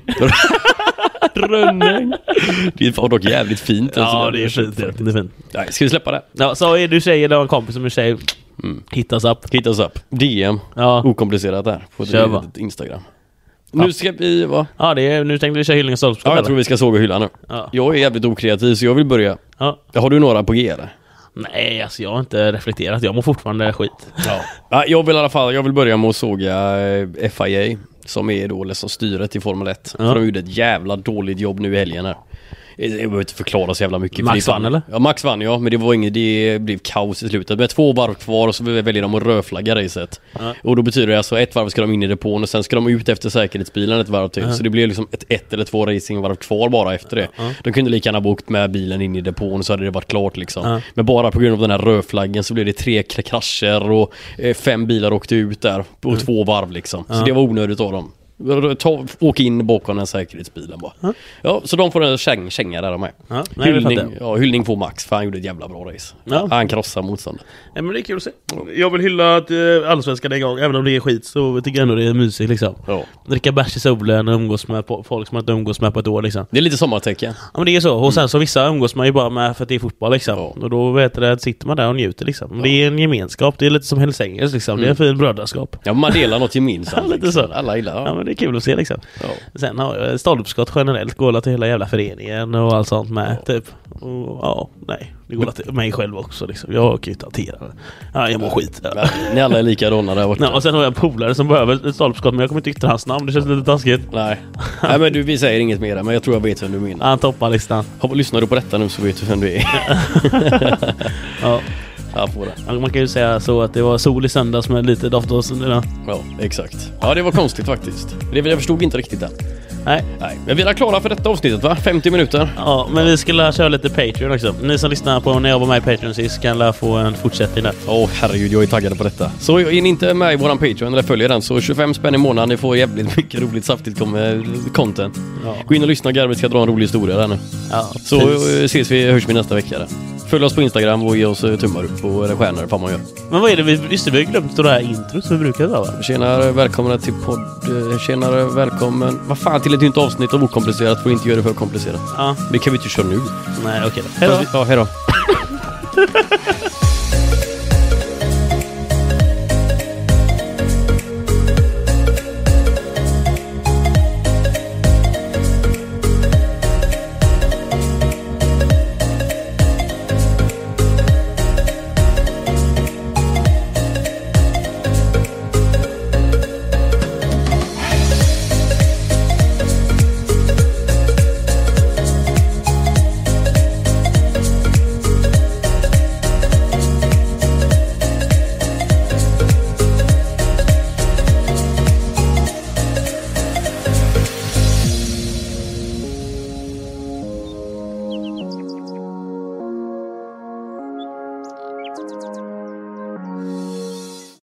B: Rönning. Det är dock jävligt fint.
C: Ja,
B: alltså.
C: det är fint. Det är fint.
B: Nej, ska vi släppa det?
C: Ja, så är du tjej eller en kompis som är tjej,
B: Mm.
C: hittas upp.
B: Hitta oss upp. D M.
C: Ja.
B: Okomplicerat där. På
C: Kör va.
B: ett Instagram. Nu ska vi, va?
C: Ja, det är, nu tänkte vi köra hyllningens stolpskott.
B: Ja, jag tror vi ska såga hyllan nu.
C: Ja.
B: Jag är jävligt okreativ så jag vill börja.
C: Ja.
B: Har du några på G eller?
C: Nej, alltså jag har inte reflekterat. Jag mår fortfarande skit.
B: Ja. Ja, jag vill i alla fall, jag vill börja med att såga eh, F I A som är då liksom styret i Formel ett.
C: Ja.
B: För de gjorde ett jävla dåligt jobb nu i helgen här. Jag behöver inte förklara så jävla mycket.
C: Max
B: för det-
C: vann, eller?
B: Ja, Max vann ja, men det var inget, det blev kaos i slutet. Med två varv kvar och så väljer de att rödflagga racet.
C: Ja.
B: Och då betyder det alltså ett varv ska de in i depån och sen ska de ut efter säkerhetsbilen ett varv till.
C: Ja.
B: Så det blev liksom ett ett eller två racingvarv kvar bara efter det.
C: Ja.
B: De kunde lika gärna bokt med bilen in i depån så hade det varit klart liksom.
C: Ja.
B: Men bara på grund av den här rödflaggen så blev det tre k- krascher och eh, fem bilar åkte ut där på
C: Mm.
B: två varv liksom. Så
C: Ja.
B: det var onödigt av dem. Ta, åk in bakom den säkerhetsbilen bara.
C: Ja.
B: Ja, så de får en käng, känga där de är.
C: Ja, nej, det
B: Hyllning,
C: fattar
B: ja, hyllning får Max för han gjorde ett jävla bra race.
C: Ja.
B: Han krossar motståndet.
C: Nej, men det är kul att se. Jag vill hylla att uh, allsvenskan är igång. Även om det är skit så tycker jag ändå det är mysigt liksom.
B: Ja.
C: Dricka bärs i solen och umgås med po- folk som man inte umgås med på ett år liksom.
B: Det är lite sommartecken.
C: Ja, men det är så. Och sen så vissa umgås man ju bara med för att det är fotboll liksom.
B: Ja.
C: Och då vet det, sitter man där och njuter liksom. Men det är en gemenskap. Det är lite som Hells Angels liksom. Det är en fin brödraskap.
B: Ja, man delar något gemensamt.
C: Ja, lite
B: liksom.
C: så.
B: Alla gillar.
C: Ja,
B: Ja.
C: men det är kul att se liksom.
B: Ja.
C: Sen har jag stolpskott generellt går till hela jävla föreningen och allt sånt med typ. Och, ja, nej. Det går till mig själv också liksom. Jag kan ju inte hantera det. Ja, jag mår skit. Ja.
B: Men ni alla är likadana där borta.
C: Ja, och sen har jag en polare som behöver ett stolpskott men jag kommer inte yttra hans namn. Det känns lite taskigt.
B: Nej. Nej, men du, vi säger inget mer men jag tror jag vet vem du menar.
C: Han toppar listan.
B: Hopp, lyssnar du på detta nu så vet du vem du är.
C: Ja.
B: Ja, på det.
C: Man kan ju säga så att det var sol i söndags med lite doft och sånt. Ja.
B: Ja, exakt. Ja, det var konstigt faktiskt. Det, jag förstod inte riktigt den.
C: Nej.
B: Nej. Men vi är klara för detta avsnittet, va? femtio minuter.
C: Ja, men vi skulle köra lite Patreon också. Ni som lyssnar på när jag var med i Patreon sist kan la få en fortsättning där.
B: Åh, oh, herregud, jag är taggad på detta. Så är ni inte med i våran Patreon eller följer den, så tjugofem spänn i månaden, ni får jävligt mycket roligt, saftigt content. Ja. Gå in och lyssna, Garvet ska dra en rolig historia där nu.
C: Ja,
B: så precis. Ses vi, hörs vi nästa vecka där. Följ oss på Instagram och ge oss tummar upp och eller stjärnor, vad man gör.
C: Men vad är det vi, just vi har glömt det här introt som vi brukar göra, va?
B: Tjenare, välkomna till podd. Tjenare, välkommen. Vad fan, till ett nytt avsnitt av okomplicerat får inte göra det för komplicerat.
C: Ja.
B: Det kan vi inte köra nu.
C: Nej, okej då. Hej då.
B: Ja, hej då.